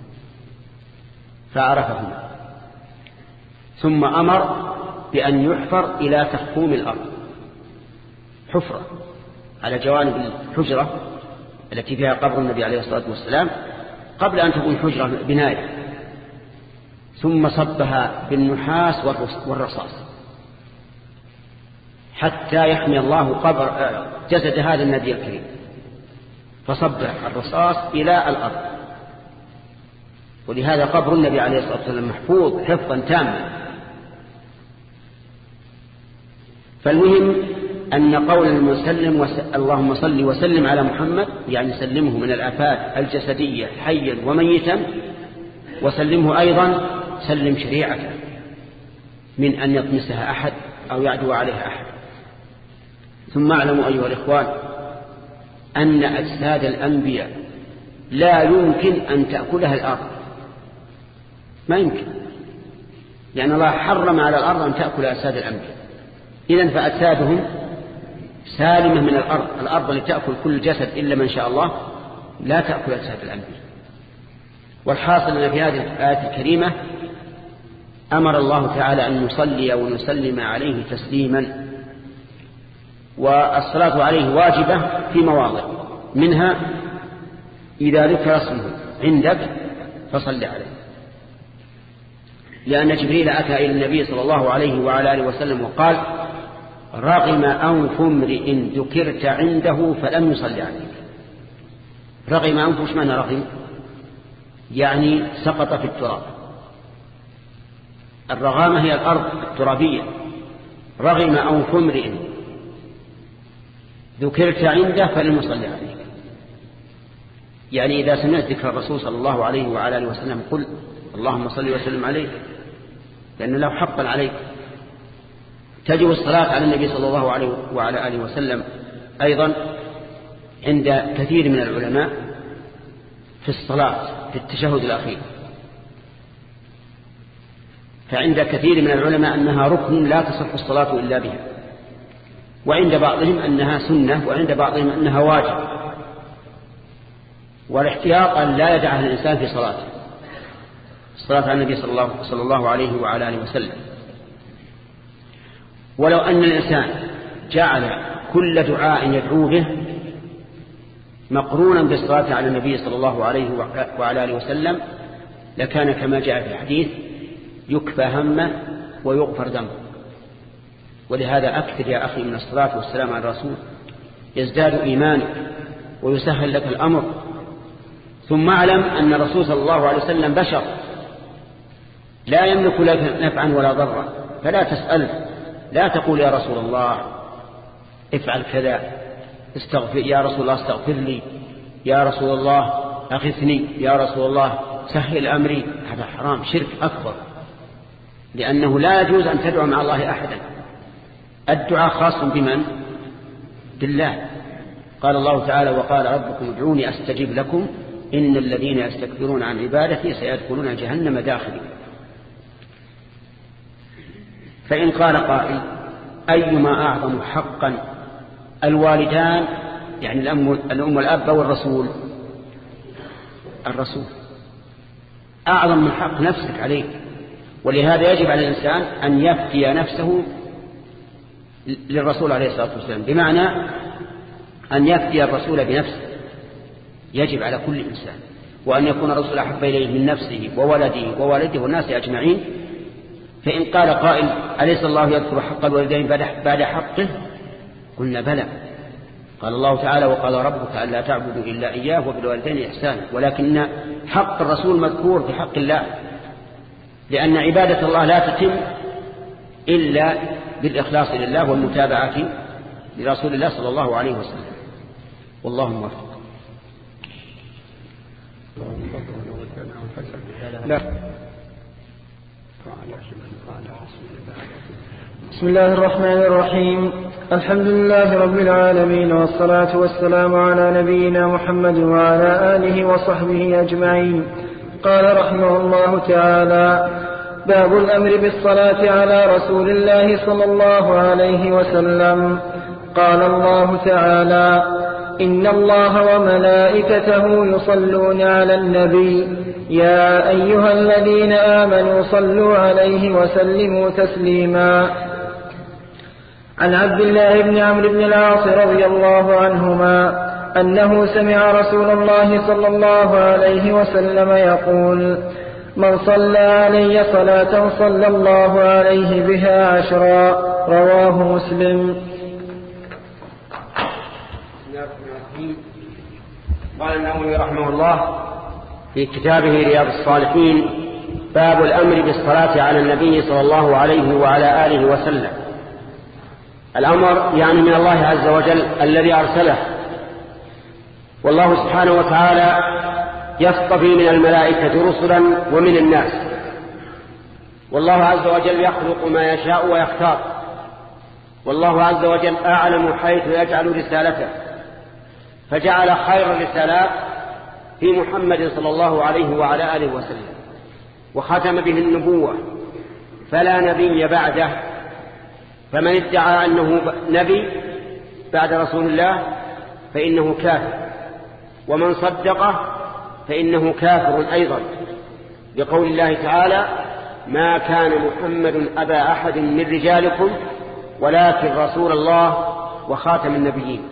فعرفهما، ثم أمر بأن يحفر إلى تخوم الأرض حفرة على جوانب الحجرة التي فيها قبر النبي عليه الصلاة والسلام قبل أن تكون حجرة بناية، ثم صبها بالنحاس والرصاص حتى يحمي الله قبر جسد هذا النبي الكريم، فصب الرصاص إلى الأرض. ولهذا قبر النبي عليه الصلاة والسلام محفوظ حفظا تاما. فالمهم أن قول المسلم وس... اللهم صل وسلم على محمد يعني سلمه من الآفات الجسدية حيا وميتا، وسلمه أيضا سلم شريعته من أن يطمسها أحد أو يعدو عليها أحد. ثم اعلموا أيها الإخوان أن أجساد الأنبياء لا يمكن أن تأكلها الأرض، ما يمكن، لأن الله حرم على الأرض أن تأكل أجساد الأنبياء. إذن فأجسادهم سالمة من الأرض، الأرض اللي تأكل كل جسد إلا من شاء الله لا تأكل أجساد الأنبياء. والحاصل أن في هذه الآية الكريمة أمر الله تعالى أن نصلي ونسلم عليه تسليما، والصلاة عليه واجبة في مواضع، منها إذا ذكر اسمه عندك فصل عليه، لأن جبريل أتى إلى النبي صلى الله عليه وعلى آله وسلم وقال رغم أنف امرئ ذكرت عنده فلم يصلي عليك. رغم أنف، وش معنى رغم؟ يعني سقط في التراب. الرغامة هي الأرض الترابية. رغم أنف امرئ ذكرت عنده فلم يصلي عليك، يعني إذا سمعت ذكر الرسول صلى الله عليه وعلى آله وسلم قل اللهم صل وسلم عليه، لأن له حقا عليك. تجب الصلاة على النبي صلى الله عليه وعلى آله وسلم أيضا عند كثير من العلماء في الصلاة في التشهد الأخير، فعند كثير من العلماء أنها ركن لا تصح الصلاة إلا بها، وعند بعضهم أنها سنة، وعند بعضهم أنها واجب. والاحتياط أن لا يدعها الإنسان في صلاته، الصلاة على النبي صلى الله, صلى الله عليه وعلى آله وسلم. ولو أن الإنسان جعل كل دعاء يدعو به مقرونا بالصلاة على النبي صلى الله عليه وعلى آله وسلم لكان كما جاء في الحديث يكفى همه ويغفر ذنبه. ولهذا أكثر يا أخي من الصلاة والسلام على الرسول يزداد إيمانك ويسهل لك الأمر. ثم اعلم أن الرسول صلى الله عليه وسلم بشر لا يملك لك نفعا ولا ضرا، فلا تسأل، لا تقول يا رسول الله افعل كذا، استغفر يا رسول الله استغفر لي، يا رسول الله أغثني، يا رسول الله سهل أمري. هذا حرام، شرك أكبر، لأنه لا يجوز أن تدعو مع الله أحدا. الدعاء خاص بمن؟ بالله. قال الله تعالى وقال ربكم ادعوني أستجب لكم إن الذين يستكبرون عن عبادتي سيدخلون جهنم داخلين. فإن قال قائل أيما أعظم حقا الوالدان يعني الأم, الأم والأب والرسول؟ الرسول أعظم من حق نفسك عليك. ولهذا يجب على الإنسان أن يفدي نفسه للرسول عليه الصلاة والسلام، بمعنى أن يفدي الرسول بنفسه، يجب على كل إنسان، وأن يكون الرسول أحب إليه من نفسه وولده ووالده والناس أجمعين. فإن قال قائل أليس الله يذكر حق الوالدين بعد حقه؟ قلنا بلى. قال الله تعالى وقال ربك ألا تعبدوا إلا إياه وبالوالدين إحسانا، ولكن حق الرسول مذكور في حق الله، لأن عبادة الله لا تتم إلا بالإخلاص لله والمتابعة لرسول الله صلى الله عليه وسلم. والله موفق. لا. بسم الله الرحمن الرحيم. الحمد لله رب العالمين، والصلاة والسلام على نبينا محمد وعلى آله وصحبه أجمعين. قال رحمه الله تعالى: باب الأمر بالصلاة على رسول الله صلى الله عليه وسلم. قال الله تعالى: إن الله وملائكته يصلون على النبي يا أيها الذين آمنوا صلوا عليه وسلموا تسليما. عن عبد الله بن عمرو بن العاص رضي الله عنهما أنه سمع رسول الله صلى الله عليه وسلم يقول: من صلى علي صلاة صلى الله عليه بها عشرا. رواه مسلم. قال النووي رحمه الله في كتابه رياض الصالحين: باب الأمر بالصلاة على النبي صلى الله عليه وعلى آله وسلم. الأمر يعني من الله عز وجل الذي أرسله، والله سبحانه وتعالى يصطفي من الملائكة رسلا ومن الناس، والله عز وجل يخلق ما يشاء ويختار، والله عز وجل أعلم حيث يجعل رسالته، فجعل خير الرسالات في محمد صلى الله عليه وعلى آله وسلم، وختم به النبوة، فلا نبي بعده. فمن ادعى أنه نبي بعد رسول الله فإنه كافر، ومن صدقه فإنه كافر أيضا، بقول الله تعالى: ما كان محمد أبا أحد من رجالكم ولكن رسول الله وخاتم النبيين.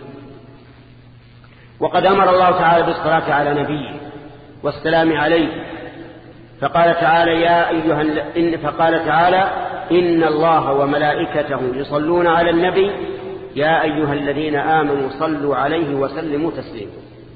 وقد أمر الله تعالى بالصلاة على نبيه والسلام عليه، فقال تعالى: يا أيها إن فقال تعالى: إن الله وملائكته يصلون على النبي يا أيها الذين آمنوا صلوا عليه وسلموا تسليما.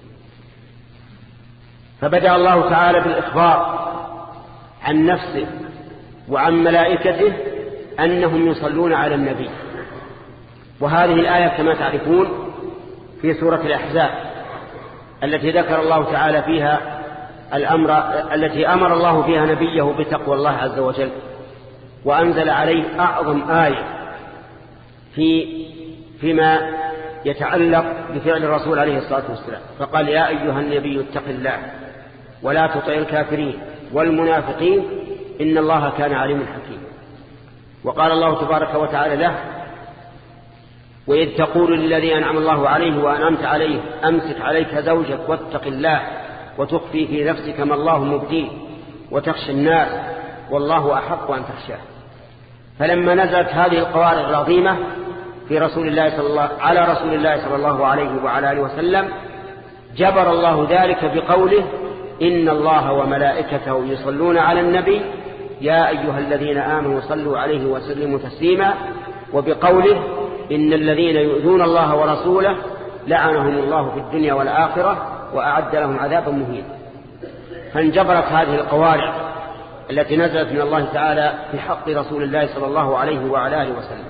فبدأ الله تعالى بالإخبار عن نفسه وعن ملائكته أنهم يصلون على النبي. وهذه الآية كما تعرفون في سورة الأحزاب التي ذكر الله تعالى فيها الأمر التي أمر الله فيها نبيه بتقوى الله عز وجل، وأنزل عليه أعظم آية في فيما يتعلق بفعل الرسول عليه الصلاة والسلام، فقال: يا أيها النبي اتق الله ولا تطع الكافرين والمنافقين إن الله كان عليما حكيما. وقال الله تبارك وتعالى له: وإذ تقول للذي أنعم الله عليه وأنعمت عليه أمسك عليك زوجك واتق الله وتخفي في نفسك ما الله مبديه وتخشى الناس والله أحق أن تخشاه. فلما نزلت هذه القوارع العظيمة في رسول الله صلى الله على رسول الله صلى الله عليه وعلى آله وسلم جبر الله ذلك بقوله إن الله وملائكته يصلون على النبي يا أيها الذين آمنوا صلوا عليه وسلموا تسليما، وبقوله إن الذين يؤذون الله ورسوله لعنهم الله في الدنيا والآخرة وأعد لهم عذابا مهينا. فانجبرت هذه القوارع التي نزلت من الله تعالى في حق رسول الله صلى الله عليه وعلى آله وسلم.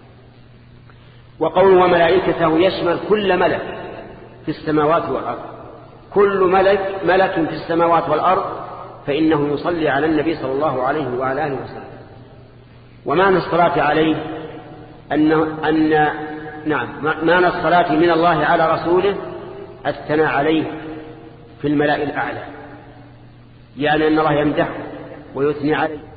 وقول وملائكته يشمل كل ملك في السماوات والأرض، كل ملك ملك في السماوات والأرض فإنه يصلي على النبي صلى الله عليه وعلى آله وسلم. ومعنى الصلاة عليه أن, أن نعم معنى الصلاة من الله على رسوله الثناء عليه في الملأ الأعلى، يعني أن الله يمدحه ويثني عليه